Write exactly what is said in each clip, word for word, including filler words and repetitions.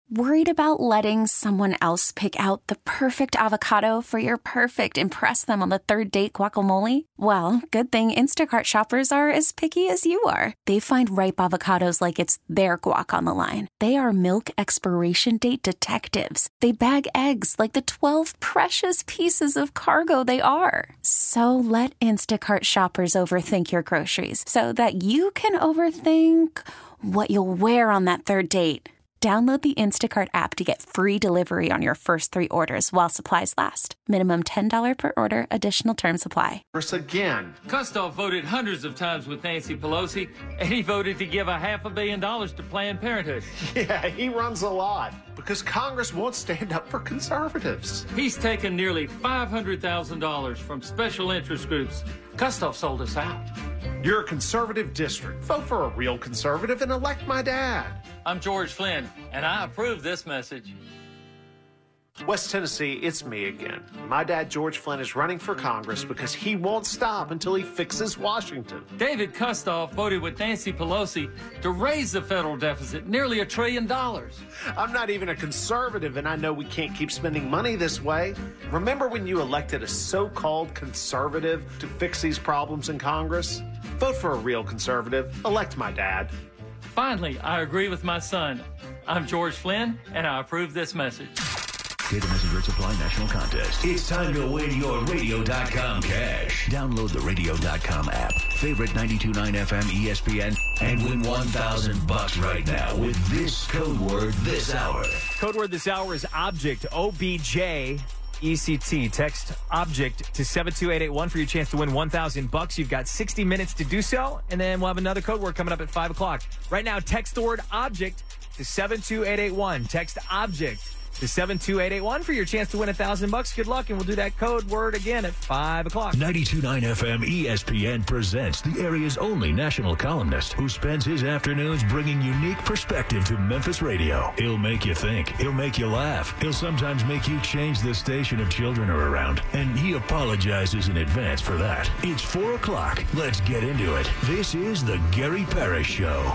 Worried about letting someone else pick out the perfect avocado for your perfect impress them on the third date guacamole? Well, good thing Instacart shoppers are as picky as you are. They find ripe avocados like it's their guac on the line. They are milk expiration date detectives. They bag eggs like the twelve precious pieces of cargo they are. So let Instacart shoppers overthink your groceries so that you can overthink what you'll wear on that third date. Download the Instacart app to get free delivery on your first three orders while supplies last. Minimum ten dollars per order. Additional terms apply. Again. Kustoff voted hundreds of times with Nancy Pelosi, and he voted to give a half a billion dollars to Planned Parenthood. Yeah, he runs a lot because Congress won't stand up for conservatives. He's taken nearly five hundred thousand dollars from special interest groups. Kustoff sold us out. You're a conservative district. Vote for a real conservative and elect my dad. I'm George Flynn, and I approve this message. West Tennessee, it's me again. My dad, George Flynn, is running for Congress because he won't stop until he fixes Washington. David Kustoff voted with Nancy Pelosi to raise the federal deficit nearly a trillion dollars. I'm not even a conservative, and I know we can't keep spending money this way. Remember when you elected a so-called conservative to fix these problems in Congress? Vote for a real conservative. Elect my dad. Finally, I agree with my son. I'm George Flynn, and I approve this message. Data Messenger Supply National Contest. It's time to win your radio dot com cash. Download the radio dot com app, favorite ninety-two point nine F M E S P N, and win one thousand bucks right now with this code word this hour. Code word this hour is object, O B J E C T. Text object to seven two eight eight one for your chance to win one thousand bucks. You've got sixty minutes to do so, and then we'll have another code word coming up at five o'clock. Right now, text the word object to seven two eight eight one. Text object to seven two eight eight one for your chance to win one thousand bucks. Good luck, and we'll do that code word again at five o'clock. ninety-two point nine F M E S P N presents the area's only national columnist who spends his afternoons bringing unique perspective to Memphis radio. He'll make you think. He'll make you laugh. He'll sometimes make you change the station if children are around. And he apologizes in advance for that. It's four o'clock. Let's get into it. This is the Gary Parrish Show.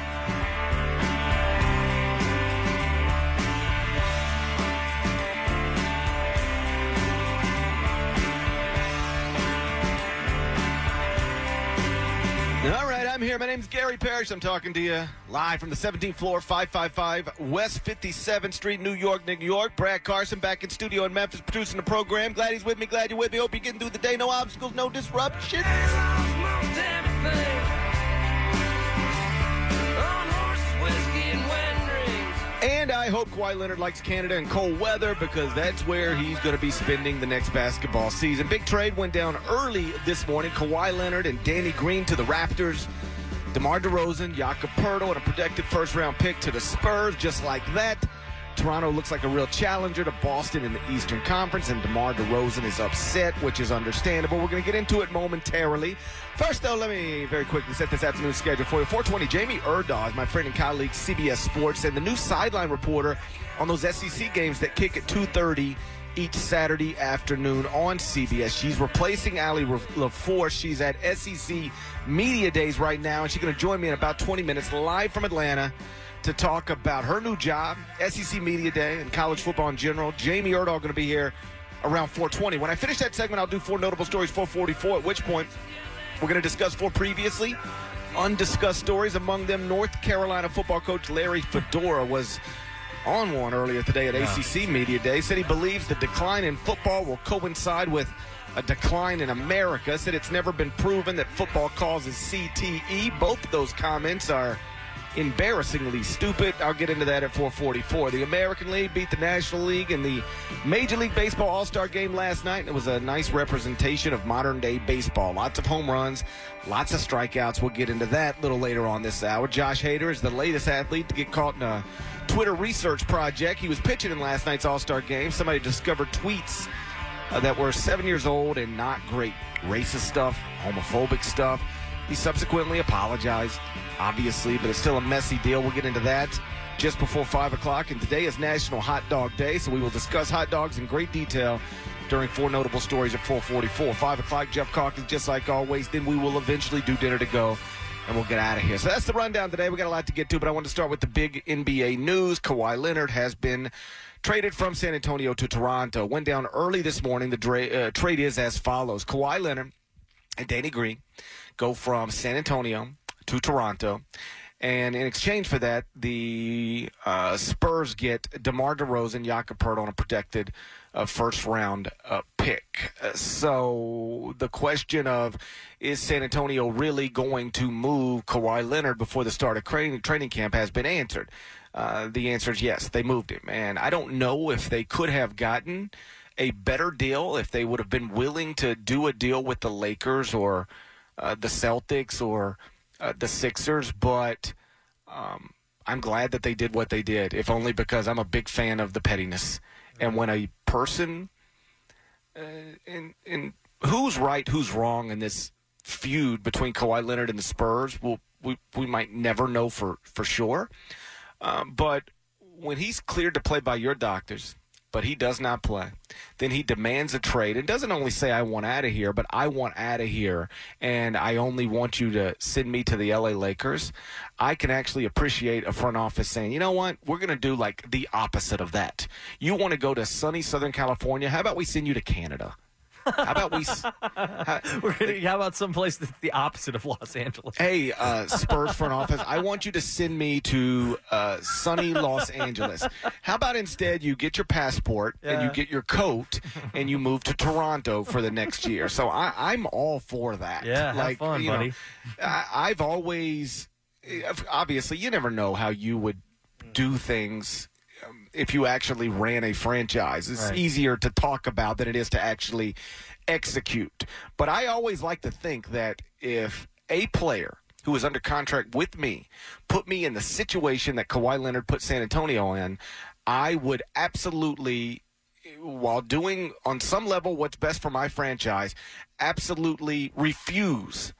All right, I'm here. My name's Gary Parrish. I'm talking to you live from the seventeenth floor, five fifty-five West fifty-seventh Street, New York, New York. Brad Carson back in studio in Memphis producing the program. Glad he's with me. Glad you're with me. Hope you're getting through the day. No obstacles, no disruption. And I hope Kawhi Leonard likes Canada and cold weather because that's where he's going to be spending the next basketball season. Big trade went down early this morning. Kawhi Leonard and Danny Green to the Raptors. DeMar DeRozan, Jakob Poeltl, and a projected first-round pick to the Spurs. Just like that, Toronto looks like a real challenger to Boston in the Eastern Conference, and DeMar DeRozan is upset, which is understandable. We're going to get into it momentarily. First, though, let me very quickly set this afternoon's schedule for you. four twenty, Jamie Erdahl, my friend and colleague, C B S Sports, and the new sideline reporter on those S E C games that kick at two thirty each Saturday afternoon on C B S. She's replacing Allie LaForce. She's at S E C Media Days right now, and she's going to join me in about twenty minutes live from Atlanta to talk about her new job, S E C Media Day, and college football in general. Jamie Erdahl going to be here around four twenty. When I finish that segment, I'll do four notable stories, four forty-four, at which point we're going to discuss four previously undiscussed stories. Among them, North Carolina football coach Larry Fedora was on one earlier today at yeah. A C C Media Day. Said he believes the decline in football will coincide with a decline in America. Said it's never been proven that football causes C T E. Both of those comments are embarrassingly stupid. I'll get into that at four forty-four. The American League beat the National League in the Major League Baseball All-Star Game last night, and it was a nice representation of modern-day baseball. Lots of home runs, lots of strikeouts. We'll get into that a little later on this hour. Josh Hader is the latest athlete to get caught in a Twitter research project. He was pitching in last night's All-Star Game. Somebody discovered tweets uh, that were seven years old and not great. Racist stuff, homophobic stuff. He subsequently apologized, obviously, but it's still a messy deal. We'll get into that just before five o'clock. And today is National Hot Dog Day, so we will discuss hot dogs in great detail during four notable stories at four forty-four. five o'clock, Jeff Calkins, just like always. Then we will eventually do dinner to go and we'll get out of here. So that's the rundown today. We got a lot to get to, but I want to start with the big N B A news. Kawhi Leonard has been traded from San Antonio to Toronto. Went down early this morning. The dra- uh, trade is as follows. Kawhi Leonard and Danny Green go from San Antonio to Toronto. And in exchange for that, the uh, Spurs get DeMar DeRozan, Jakob Poeltl, on a protected uh, first-round uh, pick. Uh, so the question of, is San Antonio really going to move Kawhi Leonard before the start of training, training camp has been answered. Uh, the answer is yes, they moved him. And I don't know if they could have gotten a better deal, if they would have been willing to do a deal with the Lakers or uh, the Celtics or – Uh, the Sixers, but um, I'm glad that they did what they did, if only because I'm a big fan of the pettiness. And when a person, uh, in, in who's right, who's wrong in this feud between Kawhi Leonard and the Spurs, we'll, we we might never know for, for sure. Um, but when he's cleared to play by your doctors, but he does not play, then he demands a trade and doesn't only say, I want out of here, but I want out of here, and I only want you to send me to the L A Lakers. I can actually appreciate a front office saying, you know what, we're going to do like the opposite of that. You want to go to sunny Southern California? How about we send you to Canada? How about we? How, We're gonna, how about someplace that's the opposite of Los Angeles? Hey, uh, Spurs front office, I want you to send me to uh, sunny Los Angeles. How about instead you get your passport yeah. and you get your coat and you move to Toronto for the next year? So I, I'm all for that. Yeah, like, have fun, you know, buddy. I, I've always, obviously, you never know how you would do things. If you actually ran a franchise, it's right. easier to talk about than it is to actually execute. But I always like to think that if a player who is under contract with me put me in the situation that Kawhi Leonard put San Antonio in, I would absolutely, while doing on some level what's best for my franchise, absolutely refuse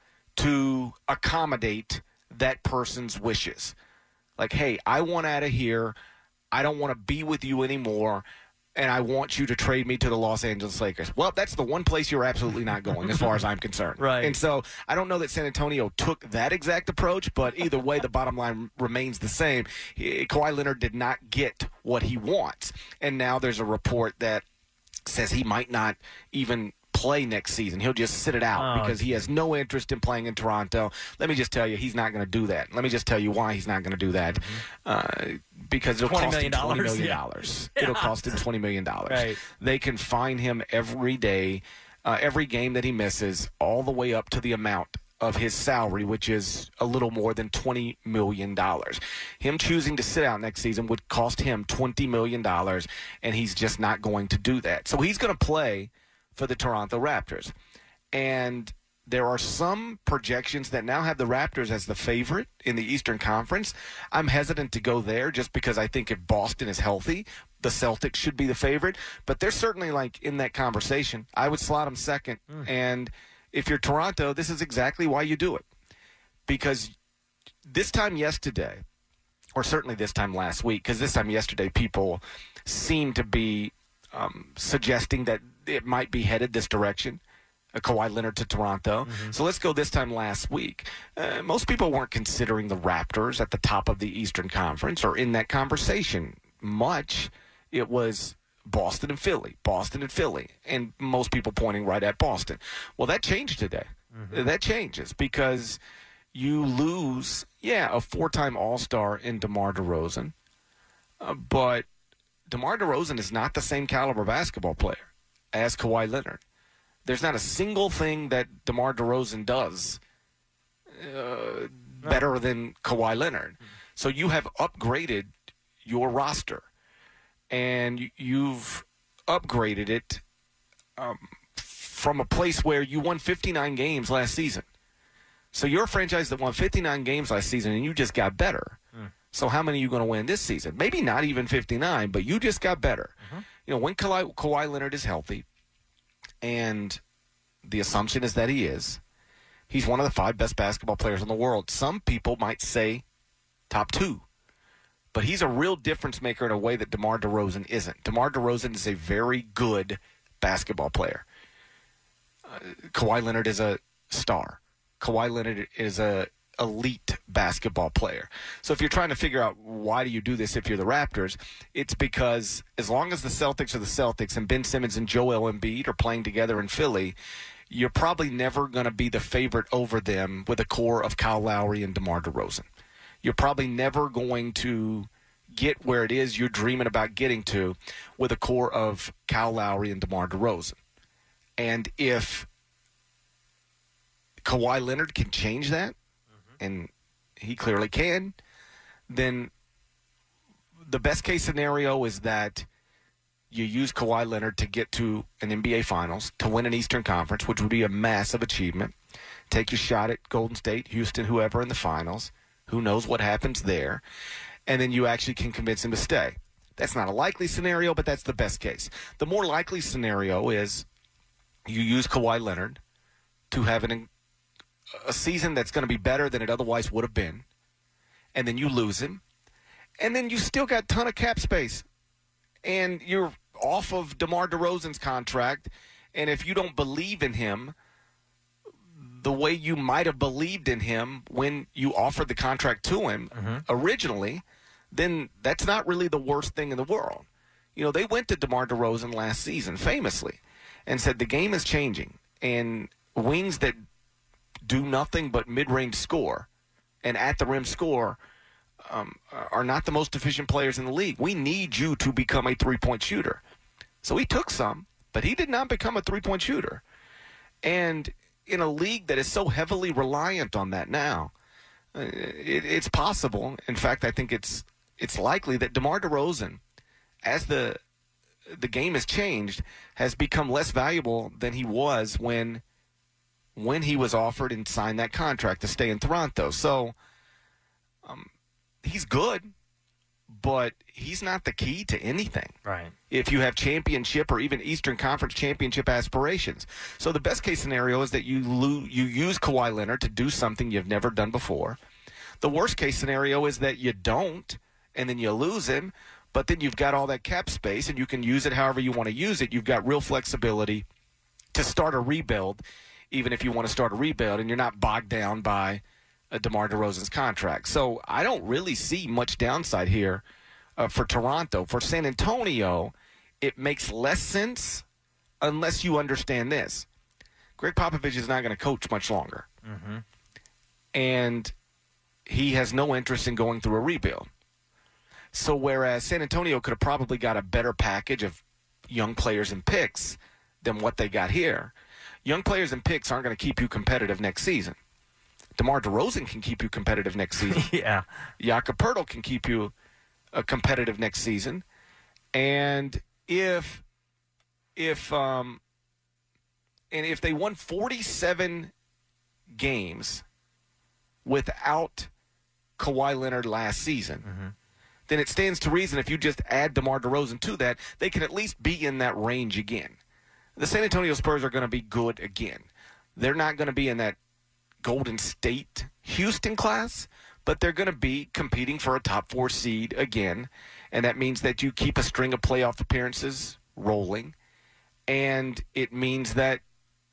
to accommodate that person's wishes. Like, hey, I want out of here. I don't want to be with you anymore, and I want you to trade me to the Los Angeles Lakers. Well, that's the one place you're absolutely not going as far as I'm concerned. Right. And so I don't know that San Antonio took that exact approach, but either way, the bottom line remains the same. He, Kawhi Leonard did not get what he wants, and now there's a report that says he might not even play next season. He'll just sit it out oh, because he has no interest in playing in Toronto. Let me just tell you, he's not going to do that. Let me just tell you why he's not going to do that. Mm-hmm. Uh, because it'll cost him twenty million dollars. Yeah. It'll cost him twenty million dollars. Right. They can fine him every day, uh, every game that he misses, all the way up to the amount of his salary, which is a little more than twenty million dollars. Him choosing to sit out next season would cost him twenty million dollars, and he's just not going to do that. So he's going to play for the Toronto Raptors. And there are some projections that now have the Raptors as the favorite in the Eastern Conference. I'm hesitant to go there just because I think if Boston is healthy, the Celtics should be the favorite. But they're certainly like in that conversation. I would slot them second. Mm. And if you're Toronto, this is exactly why you do it. Because this time yesterday, or certainly this time last week, because this time yesterday people seemed to be um, suggesting that it might be headed this direction, a Kawhi Leonard to Toronto. Mm-hmm. So let's go this time last week. Uh, most people weren't considering the Raptors at the top of the Eastern Conference or in that conversation much. It was Boston and Philly, Boston and Philly, and most people pointing right at Boston. Well, that changed today. Mm-hmm. That changes because you lose, yeah, a four-time All-Star in DeMar DeRozan, uh, but DeMar DeRozan is not the same caliber basketball player as Kawhi Leonard. There's not a single thing that DeMar DeRozan does uh, better than Kawhi Leonard. So you have upgraded your roster, and you've upgraded it um, from a place where you won fifty-nine games last season. So you're a franchise that won fifty-nine games last season, and you just got better. Mm. So how many are you going to win this season? Maybe not even fifty-nine, but you just got better. Mm-hmm. You know, when Kawhi, Kawhi Leonard is healthy, and the assumption is that he is, he's one of the five best basketball players in the world. Some people might say top two. But he's a real difference maker in a way that DeMar DeRozan isn't. DeMar DeRozan is a very good basketball player. Uh, Kawhi Leonard is a star. Kawhi Leonard is a elite basketball player. So if you're trying to figure out why do you do this if you're the Raptors, it's because as long as the Celtics are the Celtics and Ben Simmons and Joel Embiid are playing together in Philly, you're probably never going to be the favorite over them with a core of Kyle Lowry and DeMar DeRozan. You're probably never going to get where it is you're dreaming about getting to with a core of Kyle Lowry and DeMar DeRozan. And if Kawhi Leonard can change that, mm-hmm. and he clearly can, then the best case scenario is that you use Kawhi Leonard to get to an N B A Finals, to win an Eastern Conference, which would be a massive achievement. Take your shot at Golden State, Houston, whoever in the finals. Who knows what happens there? And then you actually can convince him to stay. That's not a likely scenario, but that's the best case. The more likely scenario is you use Kawhi Leonard to have an, a season that's going to be better than it otherwise would have been, and then you lose him, and then you still got a ton of cap space, and you're off of DeMar DeRozan's contract, and if you don't believe in him the way you might have believed in him when you offered the contract to him mm-hmm. originally, then that's not really the worst thing in the world. You know, they went to DeMar DeRozan last season famously and said the game is changing, and wings that do nothing but mid-range score and at-the-rim score um, are not the most efficient players in the league. We need you to become a three-point shooter. So he took some, but he did not become a three-point shooter. And in a league that is so heavily reliant on that now, it, it's possible. In fact, I think it's it's likely that DeMar DeRozan, as the the game has changed, has become less valuable than he was when when he was offered and signed that contract to stay in Toronto. So um, he's good, but he's not the key to anything. Right. If you have championship or even Eastern Conference championship aspirations. So the best case scenario is that you lo- you use Kawhi Leonard to do something you've never done before. The worst case scenario is that you don't, and then you lose him, but then you've got all that cap space, and you can use it however you want to use it. You've got real flexibility to start a rebuild, even if you want to start a rebuild, and you're not bogged down by uh, DeMar DeRozan's contract. So I don't really see much downside here uh, for Toronto. For San Antonio, it makes less sense unless you understand this. Greg Popovich is not going to coach much longer. Mm-hmm. And he has no interest in going through a rebuild. So whereas San Antonio could have probably got a better package of young players and picks than what they got here, young players and picks aren't going to keep you competitive next season. DeMar DeRozan can keep you competitive next season. yeah. Jakob Poeltl can keep you uh, competitive next season. And if if um and if they won forty-seven games without Kawhi Leonard last season, mm-hmm. then it stands to reason if you just add DeMar DeRozan to that, they can at least be in that range again. The San Antonio Spurs are going to be good again. They're not going to be in that Golden State Houston class, but they're going to be competing for a top four seed again, and that means that you keep a string of playoff appearances rolling, and it means that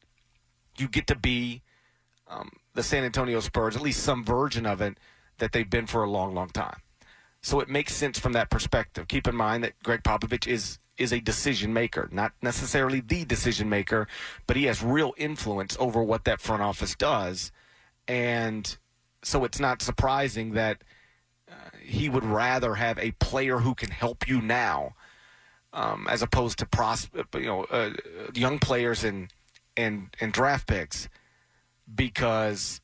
you get to be um, the San Antonio Spurs, at least some version of it, that they've been for a long, long time. So it makes sense from that perspective. Keep in mind that Greg Popovich is is a decision maker, not necessarily the decision maker, but he has real influence over what that front office does. And so it's not surprising that uh, he would rather have a player who can help you now, um, as opposed to pros- you know uh, young players and and and draft picks, because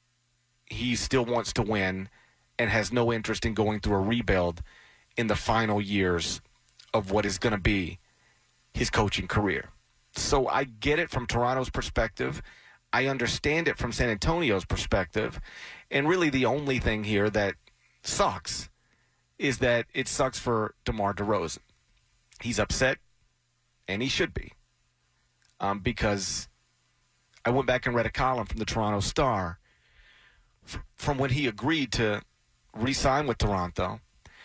he still wants to win and has no interest in going through a rebuild in the final years of what is going to be his coaching career. So I get it from Toronto's perspective. I understand it from San Antonio's perspective. And really the only thing here that sucks is that it sucks for DeMar DeRozan. He's upset, and he should be, um, because I went back and read a column from the Toronto Star f- from when he agreed to re-sign with Toronto.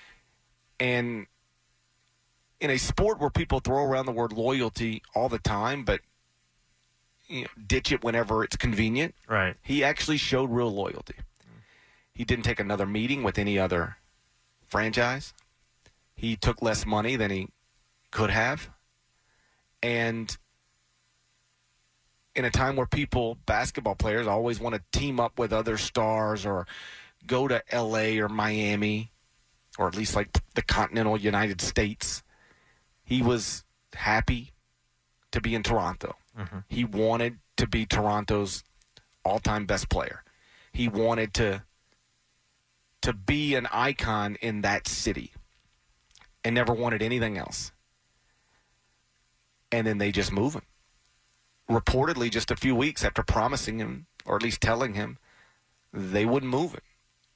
And in a sport where people throw around the word loyalty all the time, but you know, ditch it whenever it's convenient, right? He actually showed real loyalty. He didn't take another meeting with any other franchise. He took less money than he could have. And in a time where people, basketball players, always want to team up with other stars or go to L A or Miami, or at least like the continental United States, he was happy to be in Toronto. Mm-hmm. He wanted to be Toronto's all-time best player. He wanted to to be an icon in that city and never wanted anything else. And then they just move him. Reportedly, just a few weeks after promising him, or at least telling him, they wouldn't move him.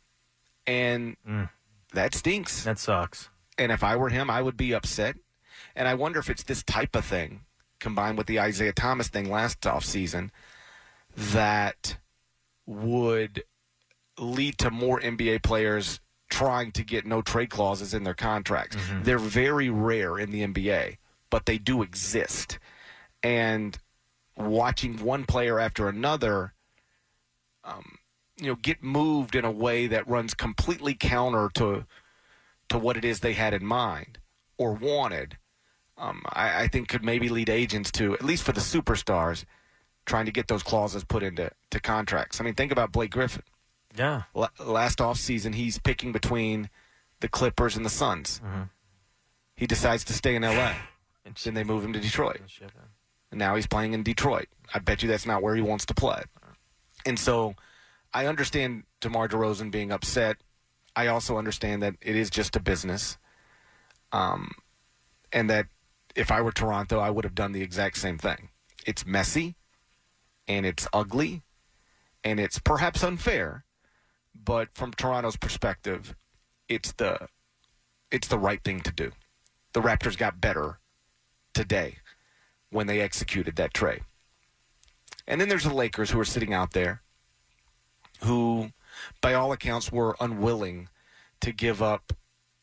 And mm. that stinks. That sucks. And if I were him, I would be upset. And I wonder if it's this type of thing, combined with the Isaiah Thomas thing last offseason, that would lead to more N B A players trying to get no trade clauses in their contracts. Mm-hmm. They're very rare in the N B A, but they do exist. And watching one player after another, um, you know, get moved in a way that runs completely counter to to what it is they had in mind or wanted, um, I, I think could maybe lead agents to, at least for the superstars, trying to get those clauses put into to contracts. I mean, think about Blake Griffin. Yeah. L- last offseason, he's picking between the Clippers and the Suns. Mm-hmm. He decides to stay in L A Then they move him to Detroit. And now he's playing in Detroit. I bet you that's not where he wants to play. And so I understand DeMar DeRozan being upset. I also understand that it is just a business. Um, and that if I were Toronto, I would have done the exact same thing. It's messy, and it's ugly, and it's perhaps unfair. But from Toronto's perspective, it's the it's the right thing to do. The Raptors got better today when they executed that trade. And then there's the Lakers who are sitting out there who, by all accounts, were unwilling to give up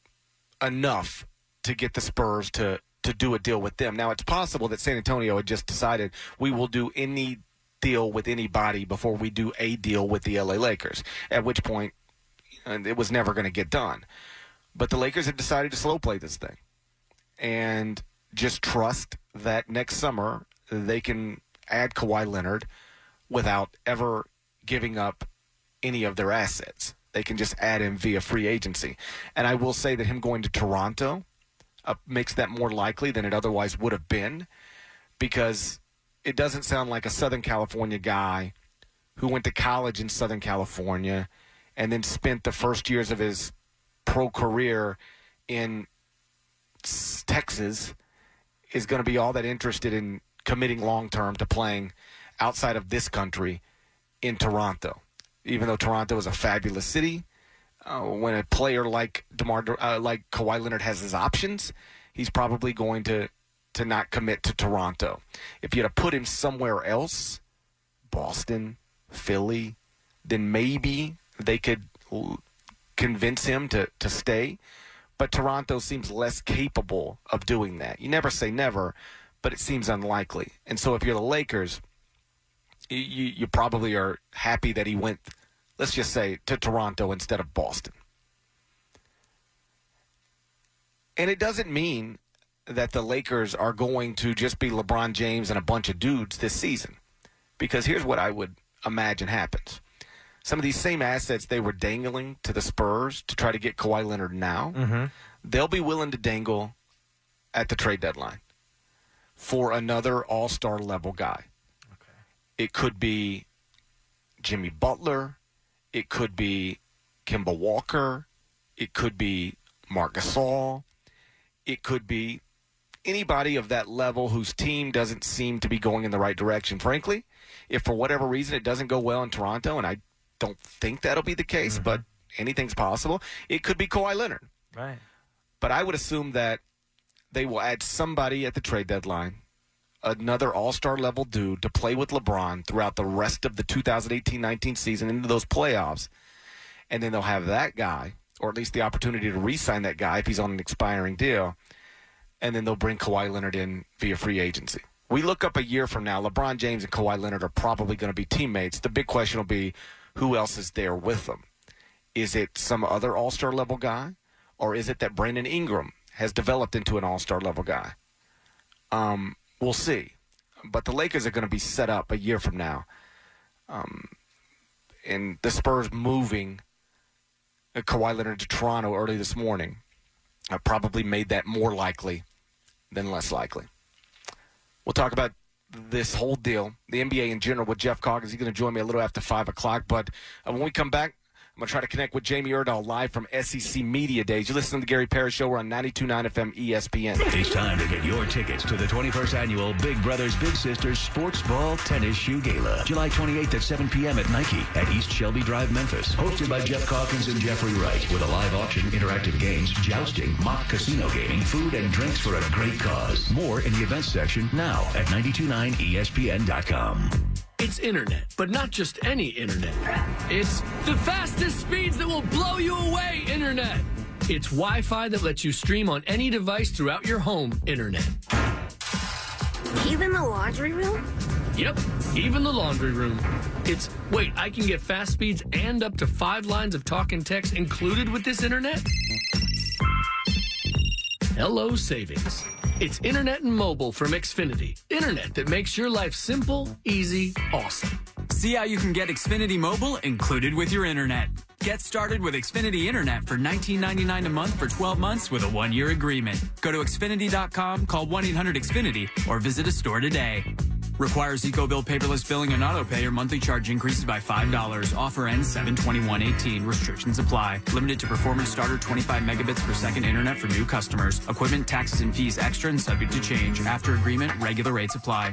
enough to get the Spurs to, to do a deal with them. Now, it's possible that San Antonio had just decided we will do any deal with anybody before we do a deal with the L A Lakers, at which point it was never going to get done. But the Lakers had decided to slow play this thing and just trust that next summer they can add Kawhi Leonard without ever giving up any of their assets. They can just add him via free agency. And I will say that him going to Toronto uh, makes that more likely than it otherwise would have been, because it doesn't sound like a Southern California guy who went to college in Southern California and then spent the first years of his pro career in Texas is going to be all that interested in committing long-term to playing outside of this country in Toronto. Even though Toronto is a fabulous city, uh, when a player like DeMar, uh, like Kawhi Leonard has his options, he's probably going to to not commit to Toronto. If you had to put him somewhere else, Boston, Philly, then maybe they could l- convince him to, to stay. But Toronto seems less capable of doing that. You never say never, but it seems unlikely. And so if you're the Lakers, you, you probably are happy that he went, let's just say, to Toronto instead of Boston. And it doesn't mean that the Lakers are going to just be LeBron James and a bunch of dudes this season. Because here's what I would imagine happens. Some of these same assets they were dangling to the Spurs to try to get Kawhi Leonard now, mm-hmm. they'll be willing to dangle at the trade deadline for another all-star level guy. Okay. It could be Jimmy Butler. It could be Kemba Walker. It could be Marc Gasol. It could be anybody of that level whose team doesn't seem to be going in the right direction. Frankly, if for whatever reason it doesn't go well in Toronto, and I don't think that'll be the case, mm-hmm. but anything's possible, it could be Kawhi Leonard. Right. But I would assume that they will add somebody at the trade deadline, another all-star level dude to play with LeBron throughout the rest of the two thousand eighteen nineteen season into those playoffs, and then they'll have that guy, or at least the opportunity to re-sign that guy if he's on an expiring deal, and then they'll bring Kawhi Leonard in via free agency. We look up a year from now, LeBron James and Kawhi Leonard are probably going to be teammates. The big question will be, who else is there with them? Is it some other all-star level guy? Or is it that Brandon Ingram has developed into an all-star level guy? Um, we'll see. But the Lakers are going to be set up a year from now. Um, and the Spurs moving Kawhi Leonard to Toronto early this morning uh, probably made that more likely than less likely. We'll talk about this whole deal, the N B A in general, with Jeff Calkins. He's going to join me a little after five o'clock. But uh, when we come back, I'm going to try to connect with Jamie Erdahl live from S E C Media Days. You're listening to the Gary Parrish Show. We're on ninety-two point nine F M E S P N. It's time to get your tickets to the twenty-first Annual Big Brothers Big Sisters Sports Ball Tennis Shoe Gala. July twenty-eighth at seven p.m. at Nike at East Shelby Drive, Memphis. Hosted by Jeff Calkins and Jeffrey Wright. With a live auction, interactive games, jousting, mock casino gaming, food, and drinks for a great cause. More in the events section now at ninety-two point nine E S P N dot com. It's internet, but not just any internet. It's the fastest speeds that will blow you away internet. It's Wi-Fi that lets you stream on any device throughout your home internet. Even the laundry room? Yep, even the laundry room. It's, wait, I can get fast speeds and up to five lines of talk and text included with this internet? Hello savings. It's internet and mobile from Xfinity. Internet that makes your life simple, easy, awesome. See how you can get Xfinity Mobile included with your internet. Get started with Xfinity Internet for nineteen ninety-nine dollars a month for twelve months with a one-year agreement. Go to Xfinity dot com, call one eight hundred X Finity, or visit a store today. Requires EcoBill paperless billing and autopay or monthly charge increases by five dollars. Offer ends seven twenty-one eighteen. Restrictions apply. Limited to performance starter twenty-five megabits per second internet for new customers. Equipment, taxes, and fees extra and subject to change. After agreement, regular rates apply.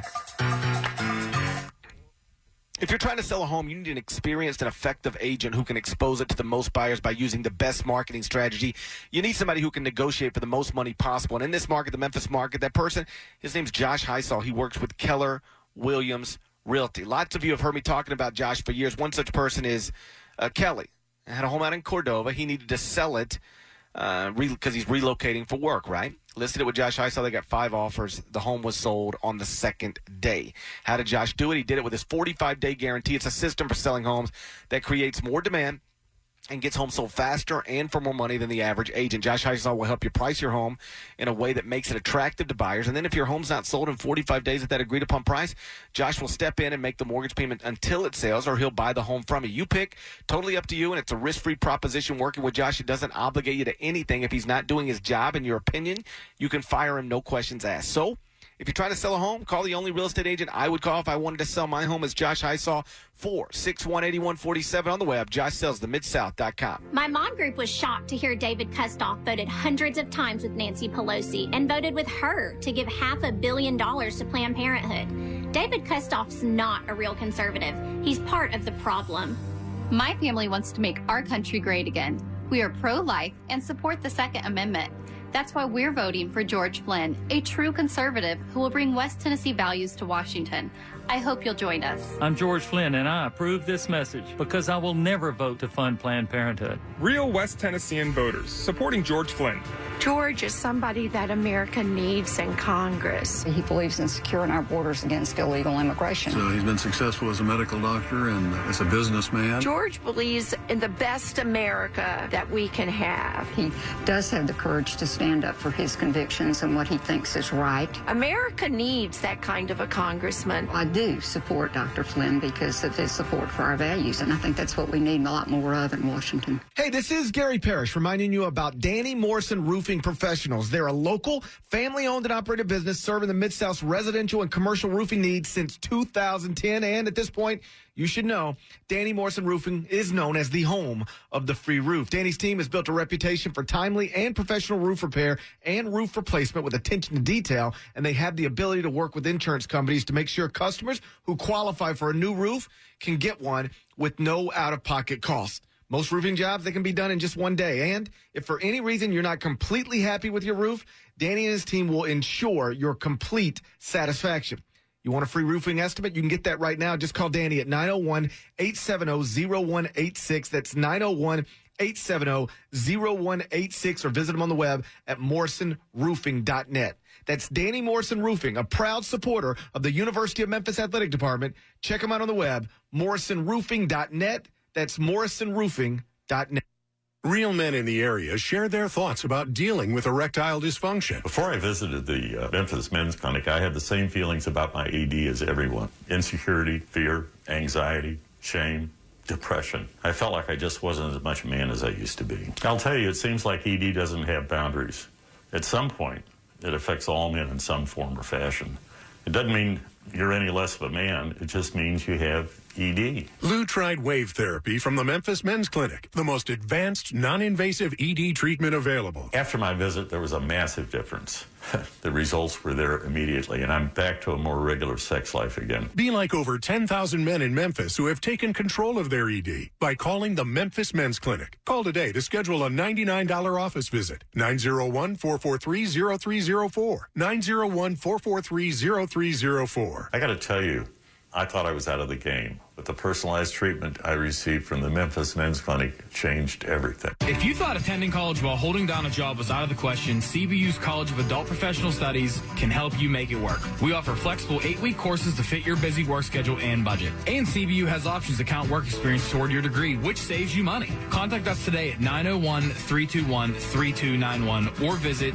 If you're trying to sell a home, you need an experienced and effective agent who can expose it to the most buyers by using the best marketing strategy. You need somebody who can negotiate for the most money possible. And in this market, the Memphis market, that person, his name's Josh Heisel. He works with Keller Williams Realty. Lots of you have heard me talking about Josh for years. One such person is uh, Kelly. I had a home out in Cordova. He needed to sell it because uh, re- he's relocating for work, right? Listed it with Josh Heisel. They got five offers. The home was sold on the second day. How did Josh do it? He did it with his forty-five day guarantee. It's a system for selling homes that creates more demand and gets homes sold faster and for more money than the average agent. Josh Heisel will help you price your home in a way that makes it attractive to buyers. And then if your home's not sold in forty-five days at that agreed-upon price, Josh will step in and make the mortgage payment until it sells, or he'll buy the home from you. You pick. Totally up to you, and it's a risk-free proposition working with Josh. It doesn't obligate you to anything. If he's not doing his job, in your opinion, you can fire him, no questions asked. So if you're trying to sell a home, call the only real estate agent I would call if I wanted to sell my home. Is Josh Heisel, four six one, eight one four seven on the web, josh sells the mid south dot com. My mom group was shocked to hear David Kustoff voted hundreds of times with Nancy Pelosi and voted with her to give half a billion dollars to Planned Parenthood. David Kustoff's not a real conservative. He's part of the problem. My family wants to make our country great again. We are pro-life and support the Second Amendment. That's why we're voting for George Flynn, a true conservative who will bring West Tennessee values to Washington. I hope you'll join us. I'm George Flynn, and I approve this message because I will never vote to fund Planned Parenthood. Real West Tennessean voters supporting George Flynn. George is somebody that America needs in Congress. He believes in securing our borders against illegal immigration. So he's been successful as a medical doctor and as a businessman. George believes in the best America that we can have. He does have the courage to stand up for his convictions and what he thinks is right. America needs that kind of a congressman. I do support Doctor Flynn because of his support for our values, and I think that's what we need a lot more of in Washington. Hey, this is Gary Parrish reminding you about Danny Morrison Roofing Professionals. They're a local, family-owned and operated business serving the Mid-South's residential and commercial roofing needs since two thousand ten, and at this point, you should know, Danny Morrison Roofing is known as the home of the free roof. Danny's team has built a reputation for timely and professional roof repair and roof replacement with attention to detail, and they have the ability to work with insurance companies to make sure customers who qualify for a new roof can get one with no out-of-pocket cost. Most roofing jobs, they can be done in just one day. And if for any reason you're not completely happy with your roof, Danny and his team will ensure your complete satisfaction. You want a free roofing estimate? You can get that right now. Just call Danny at nine oh one, eight seven oh, oh one eight six. That's nine oh one, eight seven oh, oh one eight six, or visit them on the web at morrison roofing dot net. That's Danny Morrison Roofing, a proud supporter of the University of Memphis Athletic Department. Check them out on the web, morrison roofing dot net. That's morrison roofing dot net. Real men in the area share their thoughts about dealing with erectile dysfunction. Before I visited the uh, Memphis Men's Clinic, I had the same feelings about my E D as everyone. Insecurity, fear, anxiety, shame, depression. I felt like I just wasn't as much a man as I used to be. I'll tell you, it seems like E D doesn't have boundaries. At some point, it affects all men in some form or fashion. It doesn't mean you're any less of a man. It just means you have E D. Lou tried wave therapy from the Memphis Men's Clinic, the most advanced, non-invasive E D treatment available. After my visit, there was a massive difference. The results were there immediately, and I'm back to a more regular sex life again. Be like over ten thousand men in Memphis who have taken control of their E D by calling the Memphis Men's Clinic. Call today to schedule a ninety-nine dollars office visit. nine oh one, four four three, oh three oh four. nine oh one, four four three, oh three oh four. I got to tell you, I thought I was out of the game. But the personalized treatment I received from the Memphis Men's Clinic changed everything. If you thought attending college while holding down a job was out of the question, C B U's College of Adult Professional Studies can help you make it work. We offer flexible eight-week courses to fit your busy work schedule and budget. And C B U has options to count work experience toward your degree, which saves you money. Contact us today at nine oh one, three two one, three two nine one or visit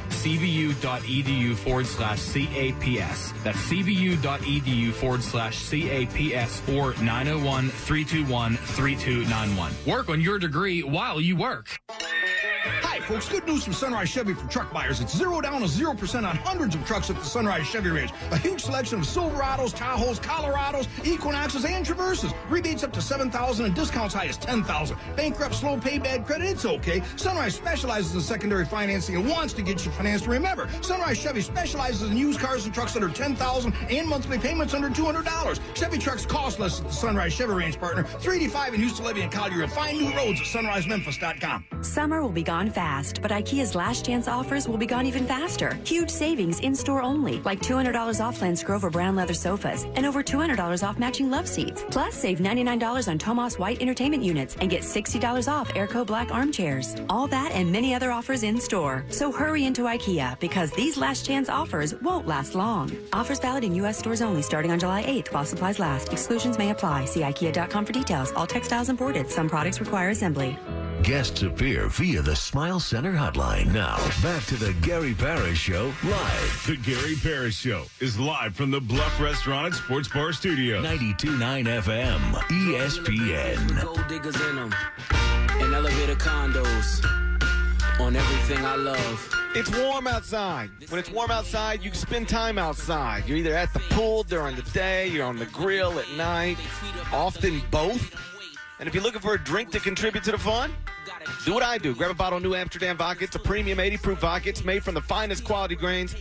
cbu.edu forward slash CAPS. That's cbu.edu forward slash CAPS or nine oh one, three two one, three two nine one. Work on your degree while you work. Hi, folks. Good news from Sunrise Chevy for truck buyers. It's zero down to zero percent on hundreds of trucks at the Sunrise Chevy Ranch. A huge selection of Silverados, Tahoes, Colorados, Equinoxes, and Traverses. Rebates up to seven thousand dollars and discounts high as ten thousand dollars. Bankrupt, slow pay, bad credit, it's okay. Sunrise specializes in secondary financing and wants to get you financed. Remember, Sunrise Chevy specializes in used cars and trucks under ten thousand dollars and monthly payments under two hundred dollars. Chevy trucks cost less at the Sunrise Chevy Ranch partner. three eighty-five in Houston, Levy, and Collier. You'll find new roads at sunrise memphis dot com. Summer will be gone fast, but IKEA's last chance offers will be gone even faster. Huge savings in-store only, like two hundred dollars off Lance Grover brown leather sofas and over two hundred dollars off matching love seats. Plus, save ninety-nine dollars on Tomas White entertainment units and get sixty dollars off Airco Black armchairs. All that and many other offers in store. So hurry into IKEA because these last chance offers won't last long. Offers valid in U S stores only starting on July eighth while supplies last. Exclusions may apply. See ikea dot com for details. All textiles imported. Some products require assembly. Guests appear via the Smile Center hotline. Now, back to the Gary Parrish Show live. The Gary Parrish Show is live from the Bluff Restaurant and Sports Bar Studio. ninety-two point nine F M, E S P N. Gold diggers in them, and elevator condos on everything I love. It's warm outside. When it's warm outside, you can spend time outside. You're either at the pool during the day, you're on the grill at night, often both. And if you're looking for a drink to contribute to the fun, do what I do. Grab a bottle of New Amsterdam vodka. It's a premium eighty proof vodka. It's made from the finest quality grains.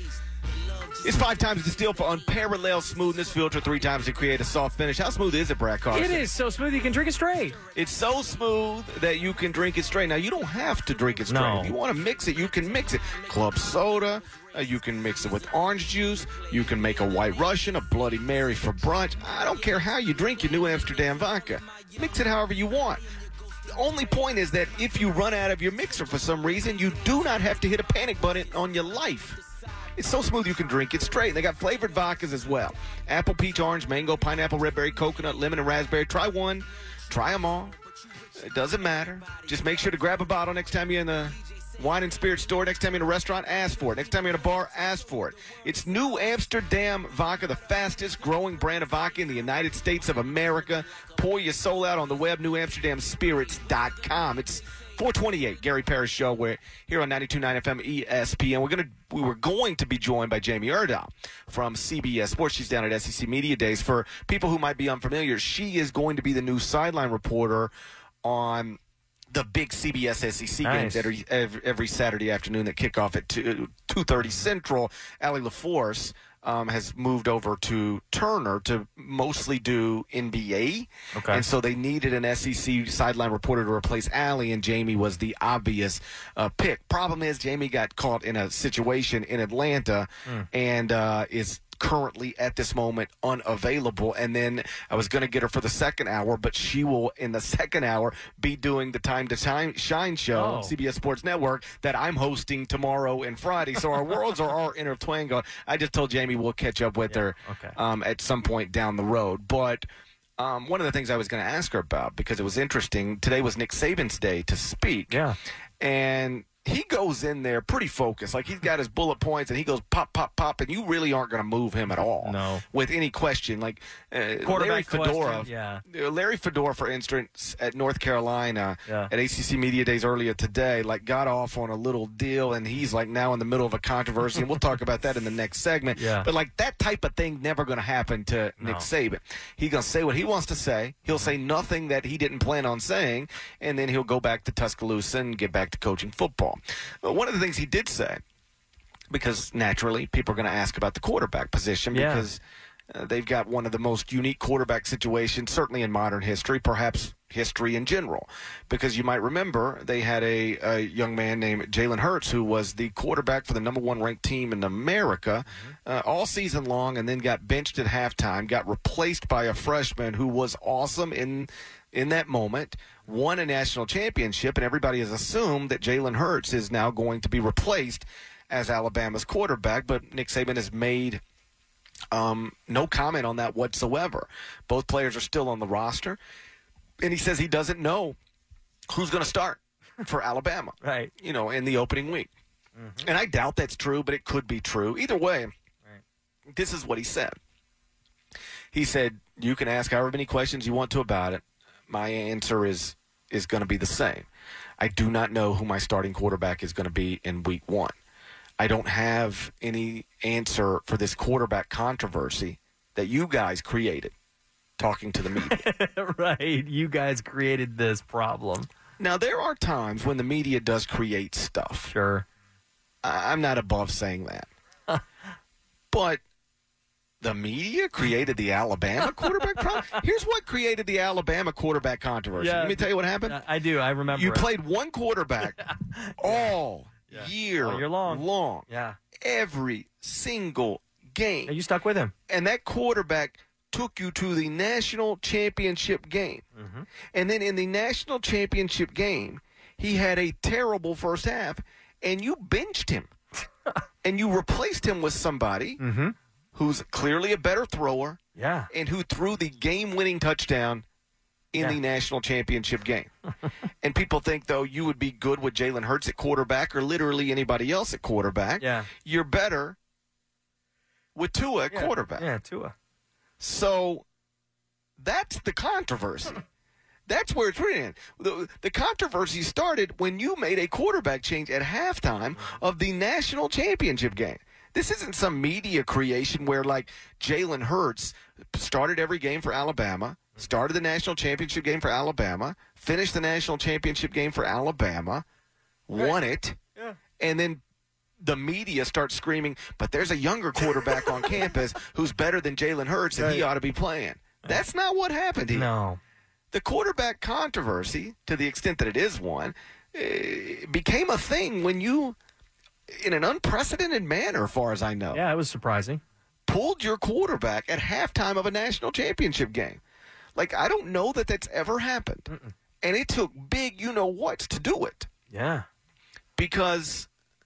It's five times distilled for unparalleled smoothness, filtered three times to create a soft finish. How smooth is it, Brad Carson? It is so smooth you can drink it straight. It's so smooth that you can drink it straight. Now, you don't have to drink it straight. No. If you want to mix it, you can mix it. Club soda. Uh, you can mix it with orange juice. You can make a White Russian, a Bloody Mary for brunch. I don't care how you drink your New Amsterdam vodka. Mix it however you want. The only point is that if you run out of your mixer for some reason, you do not have to hit a panic button on your life. It's so smooth you can drink it straight. And they got flavored vodkas as well. Apple, peach, orange, mango, pineapple, red berry, coconut, lemon, and raspberry. Try one. Try them all. It doesn't matter. Just make sure to grab a bottle next time you're in the wine and spirit store. Next time you're in a restaurant, ask for it. Next time you're in a bar, ask for it. It's New Amsterdam Vodka, the fastest growing brand of vodka in the United States of America. Pour your soul out on the web, new amsterdam spirits dot com. It's four twenty-eight, Gary Parrish Show. We're here on ninety-two point nine F M E S P N. We're gonna we were going to be joined by Jamie Erdahl from C B S Sports. She's down at S E C Media Days. For people who might be unfamiliar, she is going to be the new sideline reporter on the big C B S S E C Nice. games that are every, every Saturday afternoon that kick off at two thirty Central. Allie LaForce um, has moved over to Turner to mostly do N B A. Okay. And so they needed an S E C sideline reporter to replace Allie, and Jamie was the obvious uh, pick. Problem is, Jamie got caught in a situation in Atlanta Mm. and uh, is currently at this moment unavailable. And then I was going to get her for the second hour, but she will in the second hour be doing the Time to Time Shine show Oh. on C B S Sports Network that I'm hosting tomorrow and Friday. So our worlds are, are intertwined. I just told Jamie we'll catch up with her okay. um, at some point down the road. But Um, one of the things I was going to ask her about, because it was interesting, today was Nick Saban's day to speak. Yeah. And he goes in there pretty focused. Like, he's got his bullet points, and he goes pop, pop, pop, and you really aren't going to move him at all. No. With any question. Like, uh, Larry Quarterback Fedora. question, yeah. uh, Larry Fedora, for instance, at North Carolina, Yeah. at A C C Media Days earlier today, like, got off on a little deal, and he's, like, now in the middle of a controversy, and we'll talk about that in the next segment. Yeah. But, like, that type of thing never going to happen to No. Nick Saban. He's going to say what he wants to say. He'll say nothing that he didn't plan on saying, and then he'll go back to Tuscaloosa and get back to coaching football. But one of the things he did say, because naturally people are going to ask about the quarterback position, Yeah. because uh, they've got one of the most unique quarterback situations, certainly in modern history, perhaps history in general. Because you might remember they had a, a young man named Jalen Hurts who was the quarterback for the number one ranked team in America uh, all season long, and then got benched at halftime, got replaced by a freshman who was awesome in in that moment, won a national championship, and everybody has assumed that Jalen Hurts is now going to be replaced as Alabama's quarterback, but Nick Saban has made um, no comment on that whatsoever. Both players are still on the roster, and he says he doesn't know who's going to start for Alabama, Right. you know, in the opening week. Mm-hmm. And I doubt that's true, but it could be true. Either way, this is what he said. He said, you can ask however many questions you want to about it. My answer is is going to be the same. I do not know who my starting quarterback is going to be in week one. I don't have any answer for this quarterback controversy that you guys created, talking to the media. Right. You guys created this problem. Now, there are times when the media does create stuff. Sure. I- I'm not above saying that. But the media created the Alabama quarterback problem? Here's what created the Alabama quarterback controversy. Yeah. Let me tell you what happened. I I do. I remember. You it. played one quarterback all Yeah. year All year long. long. Yeah. Every single game. And you stuck with him. And that quarterback took you to the national championship game. Mm-hmm. And then in the national championship game, he had a terrible first half, and you benched him. And you replaced him with somebody Mm-hmm. who's clearly a better thrower Yeah. and who threw the game-winning touchdown in Yeah. the national championship game. And people think, though, you would be good with Jalen Hurts at quarterback or literally anybody else at quarterback. Yeah. You're better with Tua at Yeah. quarterback. Yeah, Tua. So that's the controversy. That's where it's written. The, the controversy started when you made a quarterback change at halftime of the national championship game. This isn't some media creation where, like, Jalen Hurts started every game for Alabama, started the national championship game for Alabama, finished the national championship game for Alabama, won it, Yeah. and then the media starts screaming, but there's a younger quarterback on campus who's better than Jalen Hurts, and he Right. ought to be playing. That's not what happened here. No. The quarterback controversy, to the extent that it is one, eh, became a thing when you, in an unprecedented manner, as far as I know, Yeah, it was surprising. pulled your quarterback at halftime of a national championship game. Like, I don't know that that's ever happened. Mm-mm. And it took big you-know-whats to do it. Yeah. Because,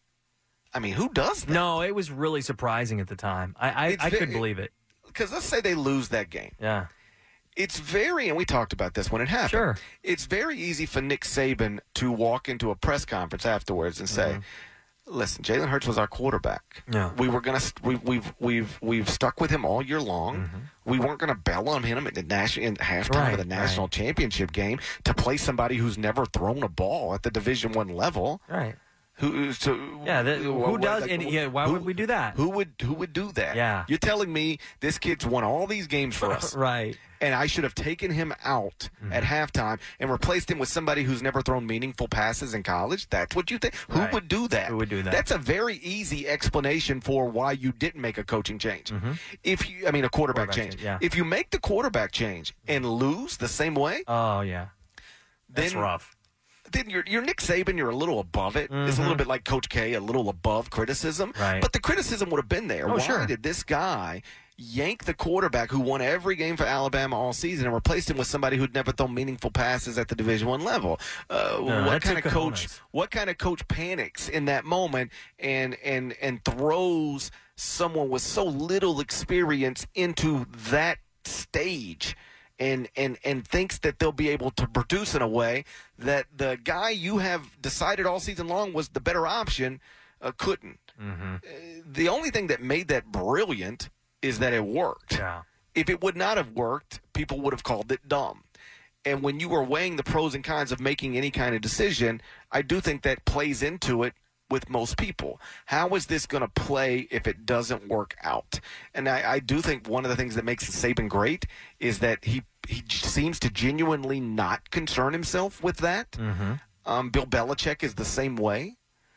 I mean, who does that? No, it was really surprising at the time. I I, It's I couldn't ve- believe it. Because let's say they lose that game. Yeah. It's very, and we talked about this when it happened. Sure. It's very easy for Nick Saban to walk into a press conference afterwards and say, "Listen, Jalen Hurts was our quarterback. Yeah. We were gonna, st- we, we've, we've, we've stuck with him all year long. We weren't gonna bail on him at the national, in halftime Right, of the national right. championship game to play somebody who's never thrown a ball at the Division One level. Right. Who, so, Yeah, that- who what- does- like, and, yeah, why would we do that? Who would, who would do that? Yeah. You're telling me this kid's won all these games for us, Right. and I should have taken him out at halftime and replaced him with somebody who's never thrown meaningful passes in college? That's what you think? Who Right. would do that? Who would do that? That's a very easy explanation for why you didn't make a coaching change. If you, I mean, a quarterback, Quarterback change. change, yeah. If you make the quarterback change and lose the same way, Oh, yeah. That's Then- rough. then you're, you're Nick Saban. You're a little above it. It's a little bit like Coach K, a little above criticism. Right. But the criticism would have been there. Oh, Why sure. did this guy yank the quarterback who won every game for Alabama all season and replaced him with somebody who'd never thrown meaningful passes at the Division One level? Uh, No, what that's kind a of coach? cojones. What kind of coach panics in that moment and and and throws someone with so little experience into that stage and, and, and thinks that they'll be able to produce in a way that the guy you have decided all season long was the better option uh, couldn't. Mm-hmm. Uh, the only thing that made that brilliant is that it worked. Yeah. If it would not have worked, people would have called it dumb. And when you are weighing the pros and cons of making any kind of decision, I do think that plays into it with most people. How is this going to play if it doesn't work out? And I, I do think one of the things that makes Saban great is that he he seems to genuinely not concern himself with that. Mm-hmm. Um, Bill Belichick is the same way.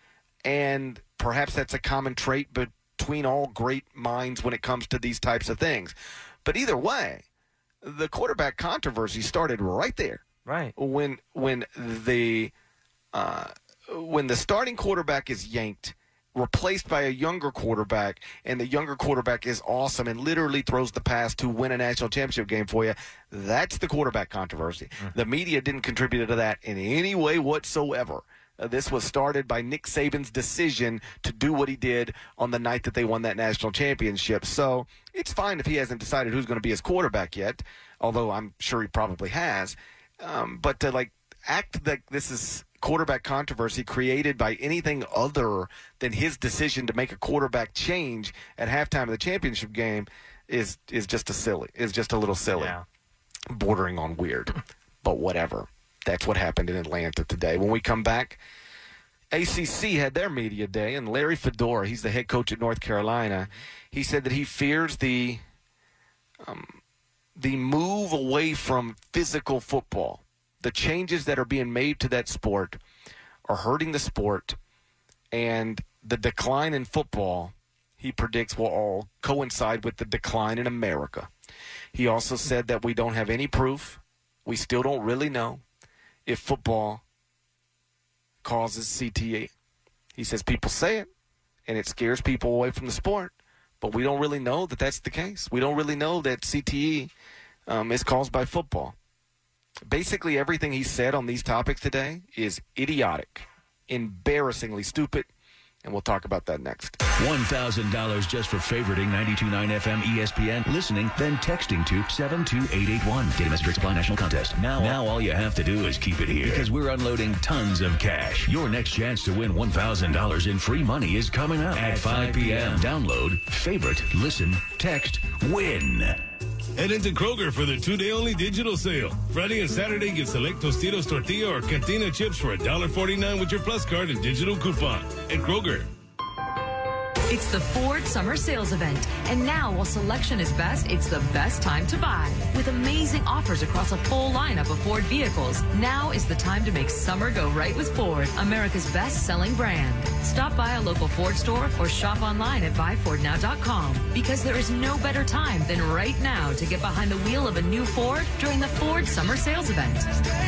And perhaps that's a common trait between all great minds when it comes to these types of things. But either way, the quarterback controversy started right there. Right. When when the uh, when the starting quarterback is yanked, replaced by a younger quarterback, and the younger quarterback is awesome and literally throws the pass to win a national championship game for you, that's the quarterback controversy. Mm-hmm. The media didn't contribute to that in any way whatsoever. Uh, this was started by Nick Saban's decision to do what he did on the night that they won that national championship. So it's fine if he hasn't decided who's going to be his quarterback yet, although I'm sure he probably has. Um, but to, like, act like this is quarterback controversy created by anything other than his decision to make a quarterback change at halftime of the championship game is is just a silly, is just a little silly, Yeah. bordering on weird, but whatever. That's what happened in Atlanta today. When we come back, A C C had their media day, and Larry Fedora, he's the head coach at North Carolina, he said that he fears the um, the move away from physical football. The changes that are being made to that sport are hurting the sport, and the decline in football, he predicts, will all coincide with the decline in America. He also said that we don't have any proof. We still don't really know if football causes C T E. He says people say it, and it scares people away from the sport, but we don't really know that that's the case. We don't really know that C T E um, is caused by football. Basically, everything he said on these topics today is idiotic, embarrassingly stupid, and we'll talk about that next. one thousand dollars just for favoriting ninety-two point nine F M E S P N, listening, then texting to seven two eight eight one. Data message rate supply national contest. Now, now all you have to do is keep it here because we're unloading tons of cash. Your next chance to win one thousand dollars in free money is coming up at five p.m. Download, favorite, listen, text, win. Head into Kroger for the two-day-only digital sale. Friday and Saturday, get select Tostitos tortilla or Cantina chips for one dollar forty-nine with your Plus card and digital coupon. At Kroger. It's the Ford Summer Sales Event. And now, while selection is best, it's the best time to buy. With amazing offers across a full lineup of Ford vehicles, now is the time to make summer go right with Ford, America's best-selling brand. Stop by a local Ford store or shop online at buy ford now dot com because there is no better time than right now to get behind the wheel of a new Ford during the Ford Summer Sales Event.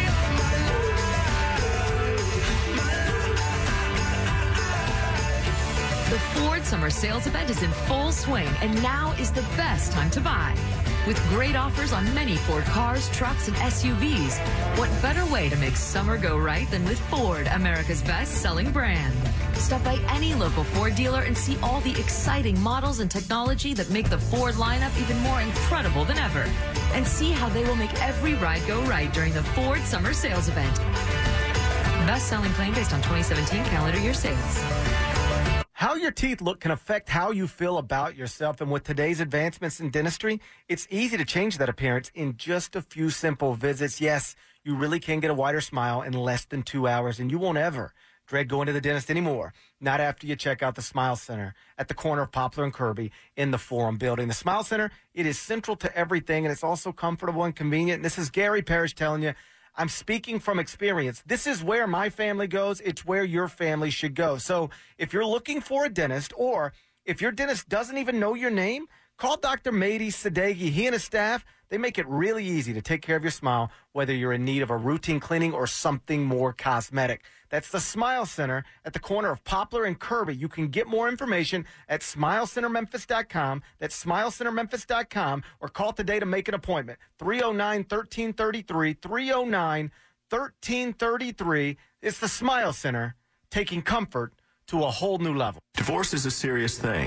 The Ford Summer Sales Event is in full swing, and now is the best time to buy. With great offers on many Ford cars, trucks, and S U Vs. What better way to make summer go right than with Ford, America's best-selling brand? Stop by any local Ford dealer and see all the exciting models and technology that make the Ford lineup even more incredible than ever. And see how they will make every ride go right during the Ford Summer Sales Event. Best-selling claim based on twenty seventeen calendar year sales. How your teeth look can affect how you feel about yourself. And with today's advancements in dentistry, it's easy to change that appearance in just a few simple visits. Yes, you really can get a wider smile in less than two hours, and you won't ever dread going to the dentist anymore. Not after you check out the Smile Center at the corner of Poplar and Kirby in the Forum Building. The Smile Center, it is central to everything, and it's also comfortable and convenient. And this is Gary Parrish telling you, I'm speaking from experience. This is where my family goes. It's where your family should go. So if you're looking for a dentist, or if your dentist doesn't even know your name, call Doctor Mady Sadeghi. He and his staff, they make it really easy to take care of your smile, whether you're in need of a routine cleaning or something more cosmetic. That's the Smile Center at the corner of Poplar and Kirby. You can get more information at smile center memphis dot com. That's smile center memphis dot com, or call today to make an appointment. three oh nine, one three three three, three oh nine, one three three three. It's the Smile Center, taking comfort to a whole new level. Divorce is a serious thing.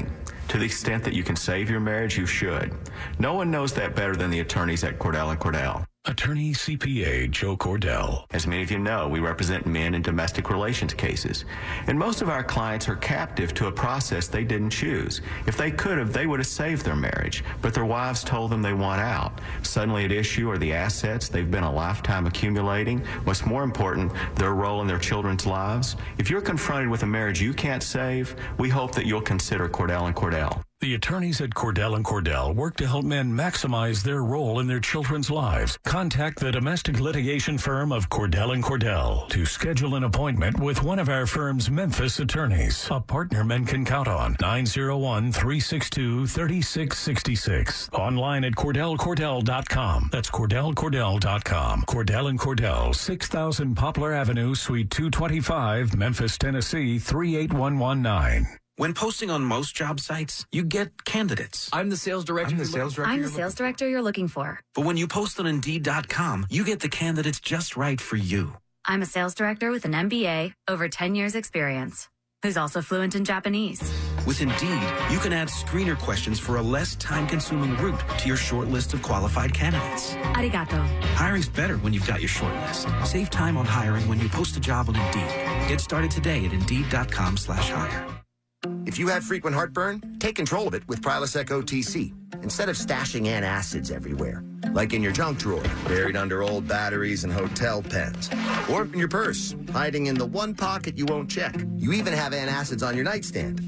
To the extent that you can save your marriage, you should. No one knows that better than the attorneys at Cordell and Cordell. Attorney C P A Joe Cordell. As many of you know, we represent men in domestic relations cases. And most of our clients are captive to a process they didn't choose. If they could have, they would have saved their marriage. But their wives told them they want out. Suddenly at issue are the assets they've been a lifetime accumulating. What's more important, their role in their children's lives. If you're confronted with a marriage you can't save, we hope that you'll consider Cordell and Cordell. The attorneys at Cordell and Cordell work to help men maximize their role in their children's lives. Contact the domestic litigation firm of Cordell and Cordell to schedule an appointment with one of our firm's Memphis attorneys. A partner men can count on. nine oh one, three six two, three six six six. Online at cordell cordell dot com. That's cordell cordell dot com. Cordell and Cordell, six thousand Poplar Avenue, Suite two twenty-five, Memphis, Tennessee, three eight one one nine. When posting on most job sites, you get candidates. I'm the sales director. I'm the sales director. I'm the sales director you're looking for. But when you post on Indeed dot com, you get the candidates just right for you. I'm a sales director with an M B A, over ten years experience, who's also fluent in Japanese. With Indeed, you can add screener questions for a less time-consuming route to your short list of qualified candidates. Arigato. Hiring's better when you've got your short list. Save time on hiring when you post a job on Indeed. Get started today at Indeed dot com slash hire. If you have frequent heartburn, take control of it with Prilosec O T C. Instead of stashing antacids everywhere, like in your junk drawer, buried under old batteries and hotel pens, or in your purse, hiding in the one pocket you won't check. You even have antacids on your nightstand,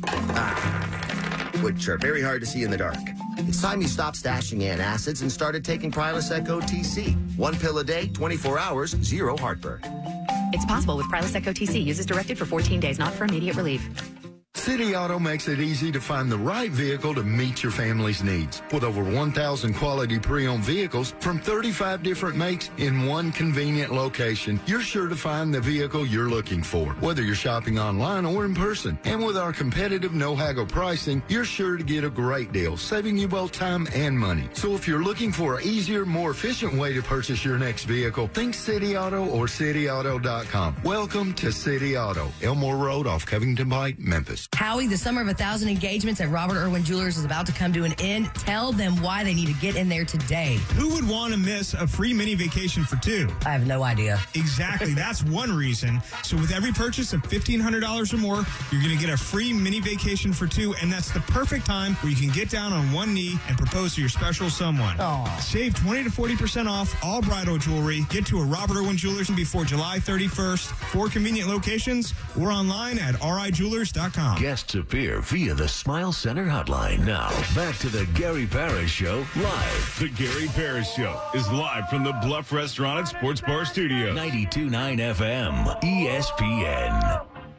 ah, which are very hard to see in the dark. It's time you stopped stashing antacids and started taking Prilosec O T C. One pill a day, twenty-four hours, zero heartburn. It's possible with Prilosec O T C. Use as directed for fourteen days, not for immediate relief. City Auto makes it easy to find the right vehicle to meet your family's needs. With over one thousand quality pre-owned vehicles from thirty-five different makes in one convenient location, you're sure to find the vehicle you're looking for, whether you're shopping online or in person. And with our competitive no-haggle pricing, you're sure to get a great deal, saving you both time and money. So if you're looking for an easier, more efficient way to purchase your next vehicle, think City Auto or city auto dot com. Welcome to City Auto, Elmore Road off Covington Pike, Memphis. Howie, the summer of a thousand engagements at Robert Irwin Jewelers is about to come to an end. Tell them why they need to get in there today. Who would want to miss a free mini vacation for two? I have no idea. Exactly. That's one reason. So with every purchase of fifteen hundred dollars or more, you're going to get a free mini vacation for two, and that's the perfect time where you can get down on one knee and propose to your special someone. Aww. Save twenty to forty percent off all bridal jewelry. Get to a Robert Irwin Jewelers before July thirty-first. Four convenient locations or online at r i jewelers dot com. Guests appear via the Smile Center hotline. Now, back to the Gary Parrish Show live. The Gary Parrish Show is live from the Bluff Restaurant and Sports Bar Studio. ninety-two point nine F M, E S P N.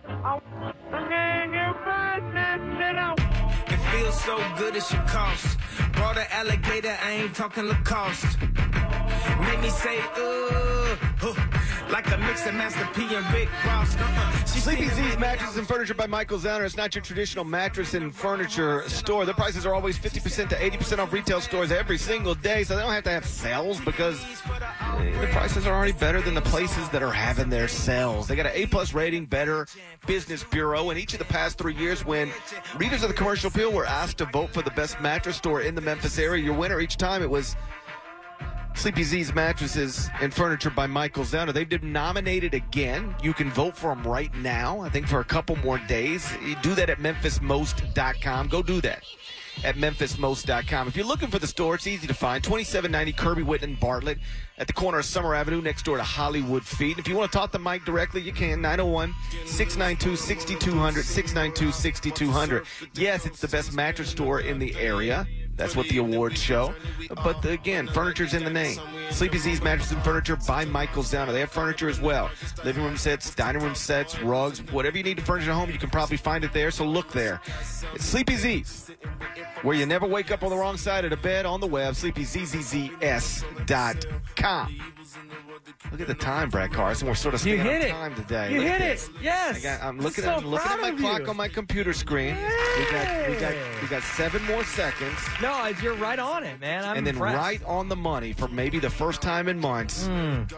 It feels so good it should cost. Brought an alligator, I ain't talking Lacoste. Make me say, uh, uh, like a mix of Master P and Rick Ross. Uh-uh. Sleepy Z's Mattresses and Furniture by Michael Zauner. It's not your traditional mattress and furniture store. Their prices are always fifty percent to eighty percent off retail stores every single day, so they don't have to have sales because the prices are already better than the places that are having their sales. They got an A-plus rating, Better Business Bureau, and each of the past three years when readers of the Commercial Appeal were asked to vote for the best mattress store in the Memphis area, your winner each time it was Sleepy Z's Mattresses and Furniture by Michael Zauner. They've been nominated again. You can vote for them right now, I think for a couple more days. You do that at memphis most dot com. Go do that at memphis most dot com. If you're looking for the store, it's easy to find. twenty-seven ninety Kirby Whitten Bartlett at the corner of Summer Avenue next door to Hollywood Feed. If you want to talk to Mike directly, you can. nine oh one, six nine two, six two zero zero, six nine two, six two zero zero. Yes, it's the best mattress store in the area. That's what the awards show. But again, furniture's in the name. Sleepy Z's Mattresses and Furniture by Michael Zauner. They have furniture as well. Living room sets, dining room sets, rugs, whatever you need to furnish at home, you can probably find it there. So look there. It's Sleepy Z's, where you never wake up on the wrong side of the bed on the web. sleepy z z z s dot com. Look at the time, Brad Carson. We're sort of staying you hit on it. time today. You Look hit at it. this. Yes. I got, I'm looking so at I'm looking at my clock you. on my computer screen. We got we got we got seven more seconds. No, you're right on it, man. I'm and then impressed. right on the money for maybe the first time in months. Mm.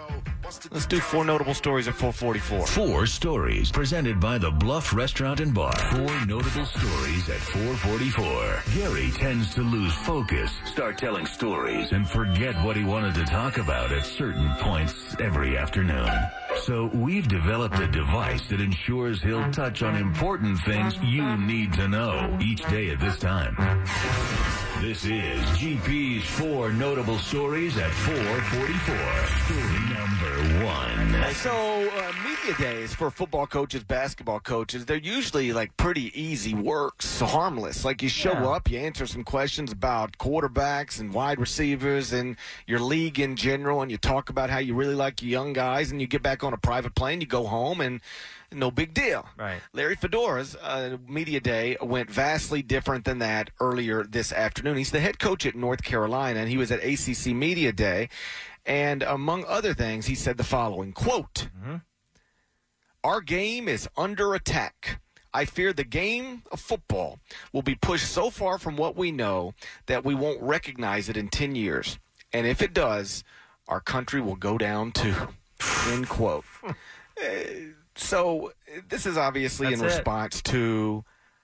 Let's do four notable stories at four forty-four. Four stories presented by the Bluff Restaurant and Bar. Four notable stories at four forty-four. Gary tends to lose focus, start telling stories, and forget what he wanted to talk about at certain points every afternoon. So we've developed a device that ensures he'll touch on important things you need to know each day at this time. This is G P's Four Notable Stories at four forty-four. Story number one. So, uh, media days for football coaches, basketball coaches, they're usually like pretty easy works, harmless. Like you show Yeah. up, you answer some questions about quarterbacks and wide receivers and your league in general, and you talk about how you really like your young guys, and you get back on a private plane, you go home, and no big deal. Right. Larry Fedora's uh, media day went vastly different than that earlier this afternoon. He's the head coach at North Carolina, and he was at A C C Media Day. And among other things, he said the following, quote, Mm-hmm. "Our game is under attack. I fear the game of football will be pushed so far from what we know that we won't recognize it in ten years. And if it does, our country will go down too." End quote. Uh, So this is obviously That's in it. response to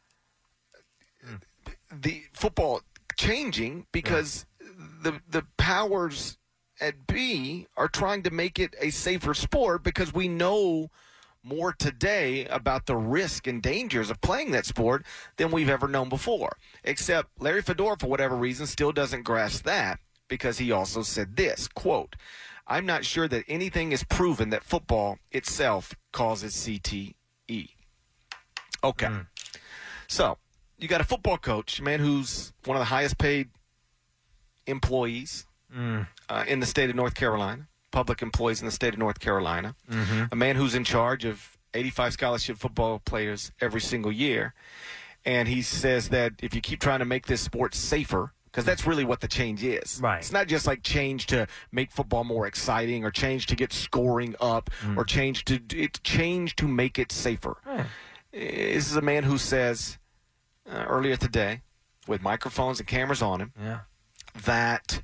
the football changing because the the powers at B are trying to make it a safer sport because we know more today about the risk and dangers of playing that sport than we've ever known before. Except Larry Fedora, for whatever reason, still doesn't grasp that because he also said this, quote, "I'm not sure that anything is proven that football itself causes C T E." Okay. Mm. So you got a football coach, a man who's one of the highest paid employees Mm. uh, in the state of North Carolina, public employees in the state of North Carolina, Mm-hmm. a man who's in charge of eighty-five scholarship football players every single year. And he says that if you keep trying to make this sport safer, because that's really what the change is. Right. It's not just like change to make football more exciting or change to get scoring up Mm. or change to it's change to make it safer. Yeah. This is a man who says uh, earlier today, with microphones and cameras on him, Yeah. that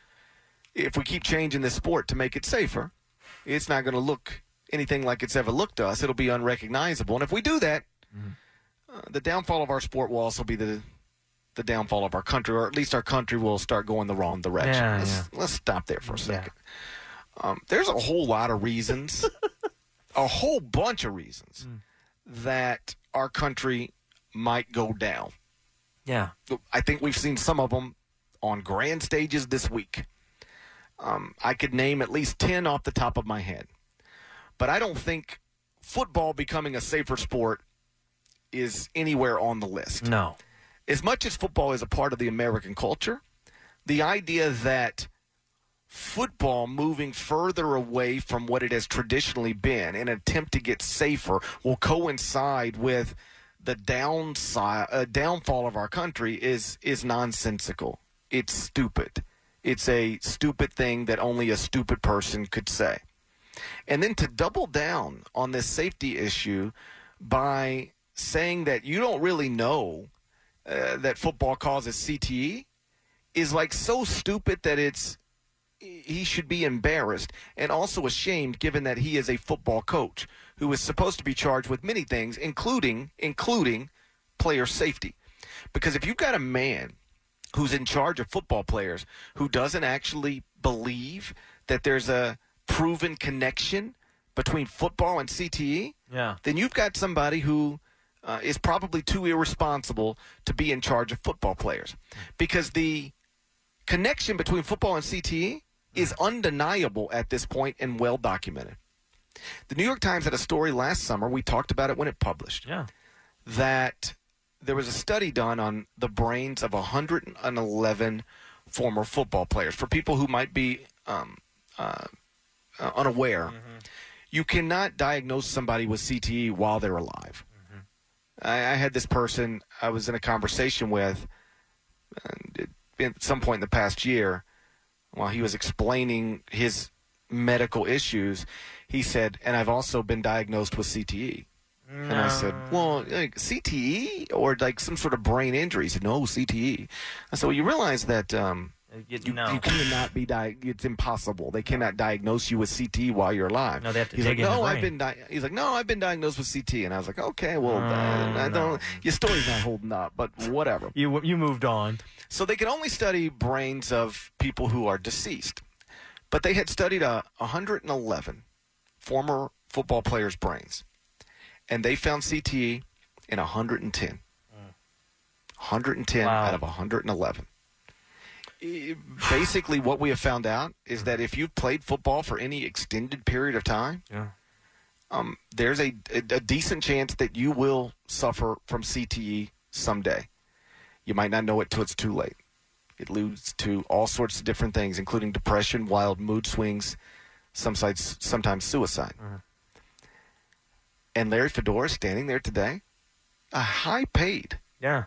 if we keep changing this sport to make it safer, it's not going to look anything like it's ever looked to us. It'll be unrecognizable. And if we do that, Mm. uh, the downfall of our sport will also be the the downfall of our country, or at least our country will start going the wrong direction. Yeah, let's, yeah. let's stop there for a second. Um, there's a whole lot of reasons, a whole bunch of reasons Mm. that our country might go down. Yeah. I think we've seen some of them on grand stages this week. Um, I could name at least ten off the top of my head. But I don't think football becoming a safer sport is anywhere on the list. No. As much as football is a part of the American culture, the idea that football moving further away from what it has traditionally been in an attempt to get safer will coincide with the downside, uh, downfall of our country is is nonsensical. It's stupid. It's a stupid thing that only a stupid person could say. And then to double down on this safety issue by saying that you don't really know uh, that football causes C T E is like so stupid that it's he should be embarrassed and also ashamed given that he is a football coach who is supposed to be charged with many things, including including player safety. Because if you've got a man who's in charge of football players who doesn't actually believe that there's a proven connection between football and C T E, Yeah. then you've got somebody who uh, is probably too irresponsible to be in charge of football players. Because the connection between football and C T E is undeniable at this point and well documented. The New York Times had a story last summer, we talked about it when it published, Yeah. that there was a study done on the brains of one hundred eleven former football players. For people who might be um, uh, uh, unaware, Mm-hmm. you cannot diagnose somebody with C T E while they're alive. Mm-hmm. I, I had this person I was in a conversation with uh, at some point in the past year while he was explaining his medical issues. He said, and I've also been diagnosed with C T E. And I said, well, like, C T E or like some sort of brain injury? He said, no, C T E. I said, well, you realize that um, You, You, no. you cannot be di- It's impossible. They cannot diagnose you with C T while you're alive. No, they have to He's dig like, in the no, I've brain." been. Di-. He's like, no, I've been diagnosed with C T, and I was like, okay, well, Oh, uh, I no. don't. Your story's not holding up, but whatever. You you moved on. So they can only study brains of people who are deceased, but they had studied uh, one hundred eleven former football players' brains, and they found C T E in one hundred ten. one hundred ten Wow. out of one hundred eleven. Basically, what we have found out is that if you've played football for any extended period of time, Yeah. um, there's a, a, a decent chance that you will suffer from C T E someday. You might not know it till it's too late. It leads to all sorts of different things, including depression, wild mood swings, some sites, sometimes suicide. Mm-hmm. And Larry Fedora standing there today, a high-paid Yeah.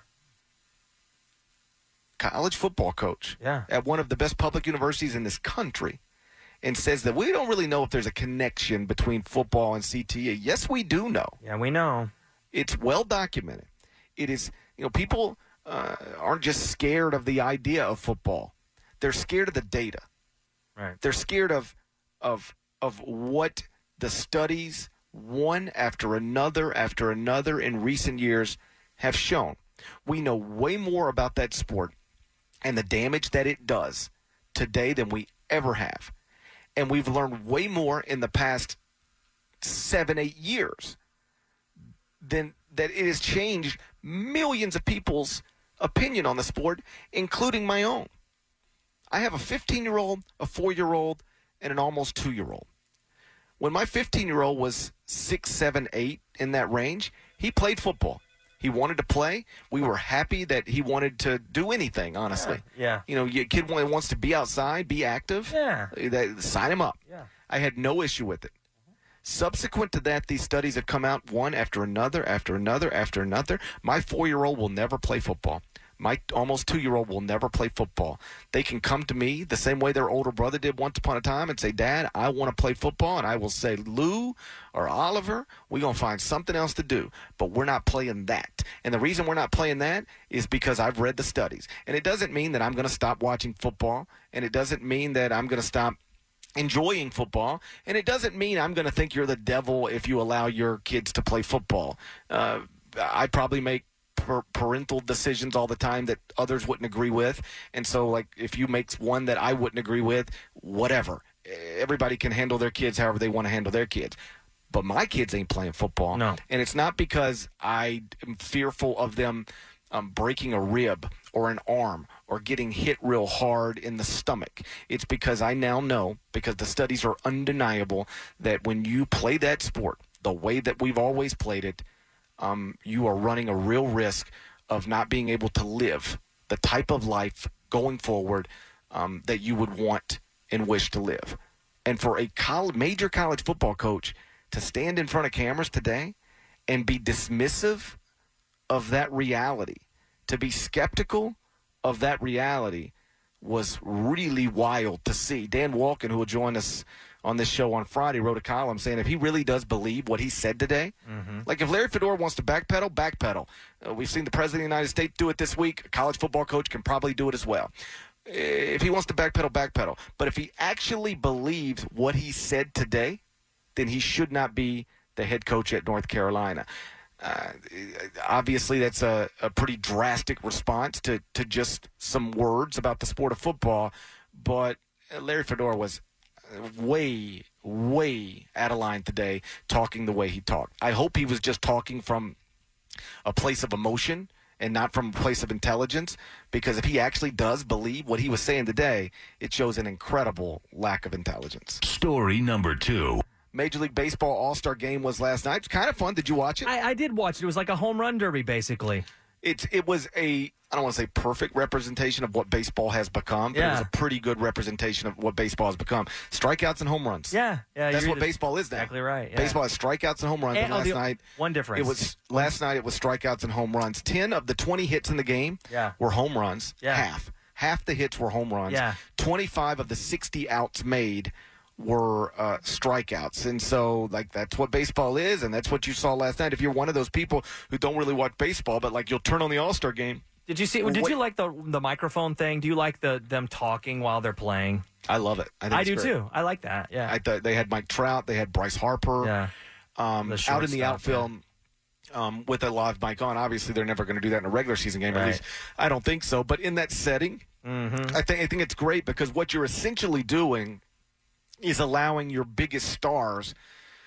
college football coach Yeah. at one of the best public universities in this country, and says that we don't really know if there's a connection between football and C T E. Yes, we do know. Yeah, we know. It's well documented. It is, you know, people uh, aren't just scared of the idea of football. They're scared of the data. Right. They're scared of of of what the studies, one after another after another in recent years, have shown. We know way more about that sport and the damage that it does today than we ever have. And we've learned way more in the past seven, eight years than that it has changed millions of people's opinion on the sport, including my own. I have a fifteen-year-old, a four-year-old, and an almost two-year-old. When my fifteen-year-old was six, seven, eight, in that range, he played football. He wanted to play. We were happy that he wanted to do anything, honestly. Yeah. You know, your kid wants to be outside, be active. Yeah. That, sign him up. Yeah. I had no issue with it. Subsequent to that, these studies have come out one after another, after another, after another. My four-year-old will never play football. My almost two-year-old will never play football. They can come to me the same way their older brother did once upon a time and say, Dad, I want to play football. And I will say, Lou or Oliver, we're going to find something else to do. But we're not playing that. And the reason we're not playing that is because I've read the studies. And it doesn't mean that I'm going to stop watching football. And it doesn't mean that I'm going to stop enjoying football. And it doesn't mean I'm going to think you're the devil if you allow your kids to play football. Uh, I probably make parental decisions all the time that others wouldn't agree with. And so, like, if you make one that I wouldn't agree with, whatever. Everybody can handle their kids however they want to handle their kids. But my kids ain't playing football. No. And it's not because I am fearful of them um, breaking a rib or an arm or getting hit real hard in the stomach. It's because I now know, because the studies are undeniable, that when you play that sport the way that we've always played it, Um, you are running a real risk of not being able to live the type of life going forward um, that you would want and wish to live. And for a college, major college football coach to stand in front of cameras today and be dismissive of that reality, to be skeptical of that reality, was really wild to see. Dan Walken, who will join us on this show on Friday, wrote a column saying if he really does believe what he said today, Mm-hmm. like if Larry Fedora wants to backpedal, backpedal. Uh, we've seen the President of the United States do it this week. A college football coach can probably do it as well. If he wants to backpedal, backpedal. But if he actually believes what he said today, then he should not be the head coach at North Carolina. Uh, obviously, that's a, a pretty drastic response to, to just some words about the sport of football. But Larry Fedora was way, way out of line today talking the way he talked. I hope he was just talking from a place of emotion and not from a place of intelligence, because if he actually does believe what he was saying today, it shows an incredible lack of intelligence. Story number two. Major League Baseball All-Star Game was last night. It's kind of fun. Did you watch it? I, I did watch it. It was like a home run derby, basically. It's it was a I don't want to say perfect representation of what baseball has become, but Yeah. it was a pretty good representation of what baseball has become. Strikeouts and home runs. Yeah, yeah. That's you're what baseball is now. Exactly right. Yeah. Baseball has strikeouts and home runs. And- And, oh, last the- night, one difference. It was last night. It was strikeouts and home runs. Ten of the twenty hits in the game Yeah. were home runs. Yeah. Half, half the hits were home runs. Yeah. Twenty-five of the sixty outs made were uh, strikeouts. And so, like, that's what baseball is, and that's what you saw last night. If you're one of those people who don't really watch baseball, but, like, you'll turn on the All-Star game Did you see? Did what, you like the the microphone thing? Do you like the them talking while they're playing? I love it. I, think I it's do great. too. I like that. Yeah. I thought they had Mike Trout. They had Bryce Harper. Yeah. Um, The out in the shortstop, outfield um, with a live mic on. Obviously, they're never going to do that in a regular season game. At Right. least I don't think so. But in that setting, Mm-hmm. I think I think it's great because what you're essentially doing is allowing your biggest stars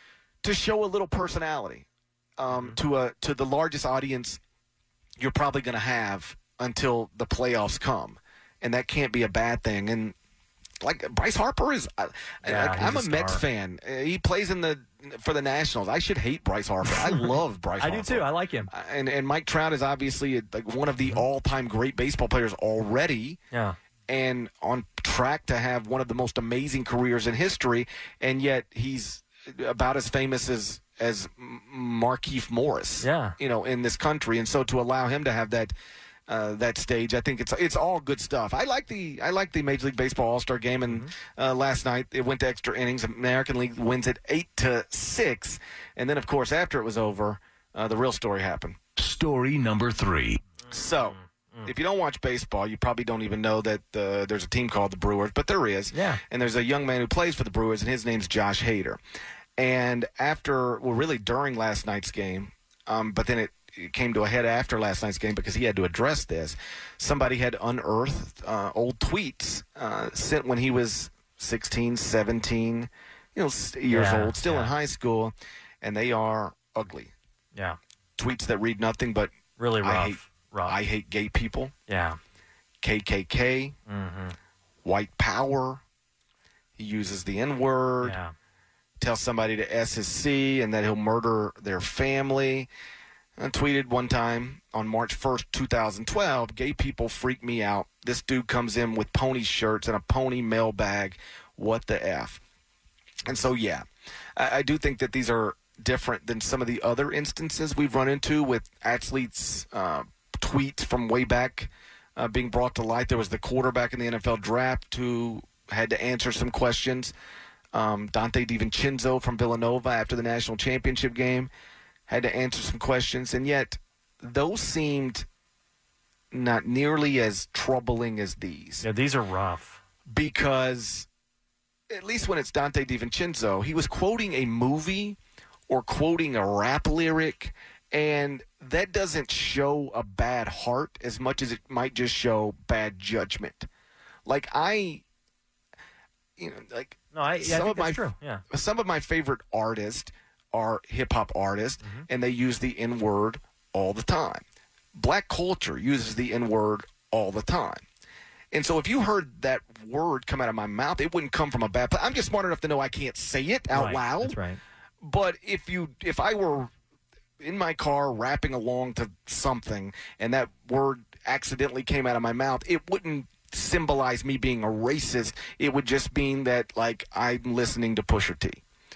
to show a little personality um, to a to the largest audience you're probably going to have until the playoffs come, and that can't be a bad thing. And like Bryce Harper is, I, Yeah, like, he's I'm a a, Mets star. fan. Uh, He plays in the for the Nationals. I should hate Bryce Harper. I love Bryce. I Harper. do too. I like him. And and Mike Trout is obviously like one of the all-time great baseball players already. Yeah. And on track to have one of the most amazing careers in history, and yet he's about as famous as as Markieff Morris. Yeah. You know, in this country, and so to allow him to have that uh, that stage, I think it's it's all good stuff. I like the I like the Major League Baseball All-Star Game, and Mm-hmm. uh, last night it went to extra innings. American League wins it eight to six, and then of course after it was over, uh, the real story happened. Story number three. So, if you don't watch baseball, you probably don't even know that uh, there's a team called the Brewers, but there is. Yeah. And there's a young man who plays for the Brewers, and his name's Josh Hader. And after, well, really during last night's game, um, but then it, it came to a head after last night's game because he had to address this. Somebody had unearthed uh, old tweets uh, sent when he was sixteen, seventeen, you know, s- years Yeah, old, still yeah. in high school, and they are ugly. Yeah. Tweets that read nothing but Really rough. I hate, rough. I hate gay people. Yeah. K K K, Mm-hmm. white power. He uses the N word. Yeah. Tells somebody to S his C and that he'll murder their family. I tweeted one time on March first, twenty twelve, gay people freak me out. This dude comes in with pony shirts and a pony mailbag. What the F? And so, yeah, I, I do think that these are different than some of the other instances we've run into with athletes' uh, tweets from way back uh, being brought to light. There was the quarterback in the N F L draft who had to answer some questions. Um, Dante DiVincenzo from Villanova after the national championship game had to answer some questions, and yet those seemed not nearly as troubling as these. Yeah, these are rough. Because at least when it's Dante DiVincenzo, he was quoting a movie or quoting a rap lyric, and that doesn't show a bad heart as much as it might just show bad judgment. Like I, you know, like No, I, yeah, I some think of my that's true. Yeah. some of my favorite artists are hip hop artists, Mm-hmm. and they use the N word all the time. Black culture uses the N word all the time. And so if you heard that word come out of my mouth, it wouldn't come from a bad place. I'm just smart enough to know I can't say it out Right, loud. That's right. But if you if I were in my car rapping along to something and that word accidentally came out of my mouth, it wouldn't symbolize me being a racist. It would just mean that, like, I'm listening to Pusha T.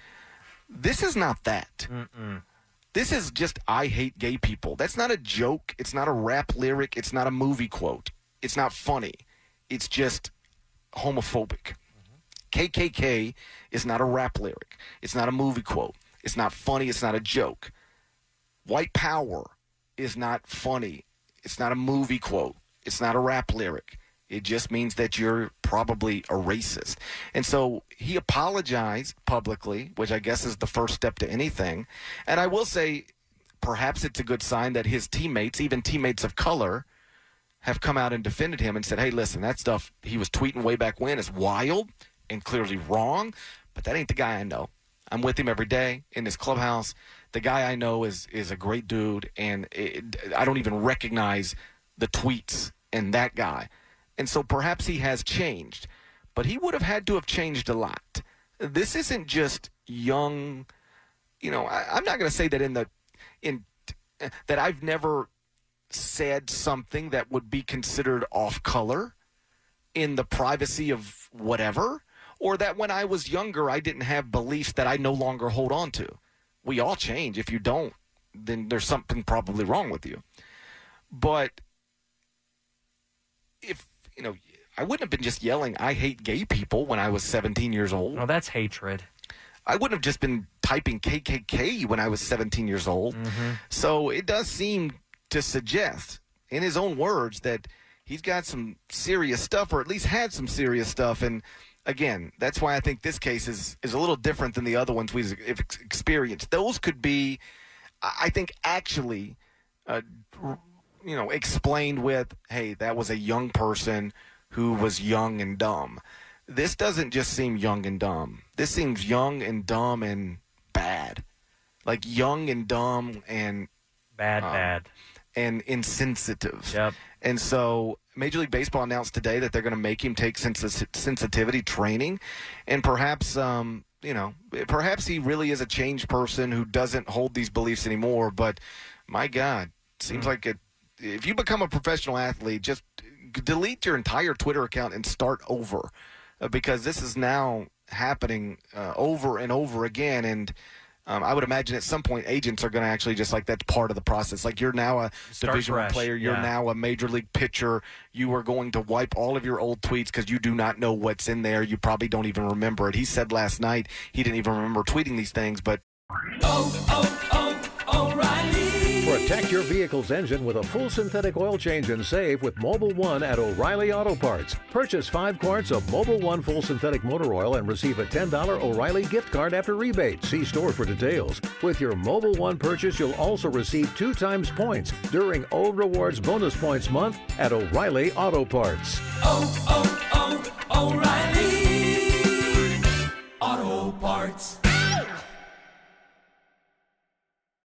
This is not that. Mm-mm. This is just I hate gay people. That's not a joke. It's not a rap lyric. It's not a movie quote. It's not funny. It's just homophobic. K K K is not a rap lyric. It's not a movie quote. It's not funny. It's not a joke. White power is not funny. It's not a movie quote. It's not a rap lyric. It just means that you're probably a racist. And so he apologized publicly, which I guess is the first step to anything. And I will say, perhaps it's a good sign that his teammates, even teammates of color, have come out and defended him and said, hey, listen, that stuff he was tweeting way back when is wild and clearly wrong, but that ain't the guy I know. I'm with him every day in this clubhouse. The guy I know is is a great dude, and it, I don't even recognize the tweets and that guy. And so perhaps he has changed, but he would have had to have changed a lot. This isn't just young, you know, I, I'm not going to say that in the in that I've never said something that would be considered off color in the privacy of whatever, or that when I was younger I didn't have beliefs that I no longer hold on to. We all change. If you don't, then there's something probably wrong with you. But if, you know, I wouldn't have been just yelling, I hate gay people when I was seventeen years old. No, that's hatred. I wouldn't have just been typing K K K when I was seventeen years old. Mm-hmm. So it does seem to suggest, in his own words, that he's got some serious stuff, or at least had some serious stuff. And again, that's why I think this case is, is a little different than the other ones we've experienced. Those could be, I think, actually, uh, you know, explained with, hey, that was a young person who was young and dumb. This doesn't just seem young and dumb. This seems young and dumb and bad. Like young and dumb and bad, um, bad. And insensitive. Yep. And so Major League Baseball announced today that they're going to make him take sens- sensitivity training. And perhaps, um, you know, perhaps he really is a changed person who doesn't hold these beliefs anymore. But, my God, it seems mm. like it, if you become a professional athlete, just delete your entire Twitter account and start over. Uh, because this is now happening uh, over and over again. And Um, I would imagine at some point agents are going to actually just like that's part of the process. Like you're now a Start Division One fresh. player. You're Yeah. now a major league pitcher. You are going to wipe all of your old tweets because you do not know what's in there. You probably don't even remember it. He said last night he didn't even remember tweeting these things. But oh, oh, oh, O'Reilly. Protect your vehicle's engine with a full synthetic oil change and save with Mobil one at O'Reilly Auto Parts. Purchase five quarts of Mobil one full synthetic motor oil and receive a ten dollars O'Reilly gift card after rebate. See store for details. With your Mobil one purchase, you'll also receive two times points during O Rewards Bonus Points Month at O'Reilly Auto Parts. Oh, oh, oh, O'Reilly Auto Parts.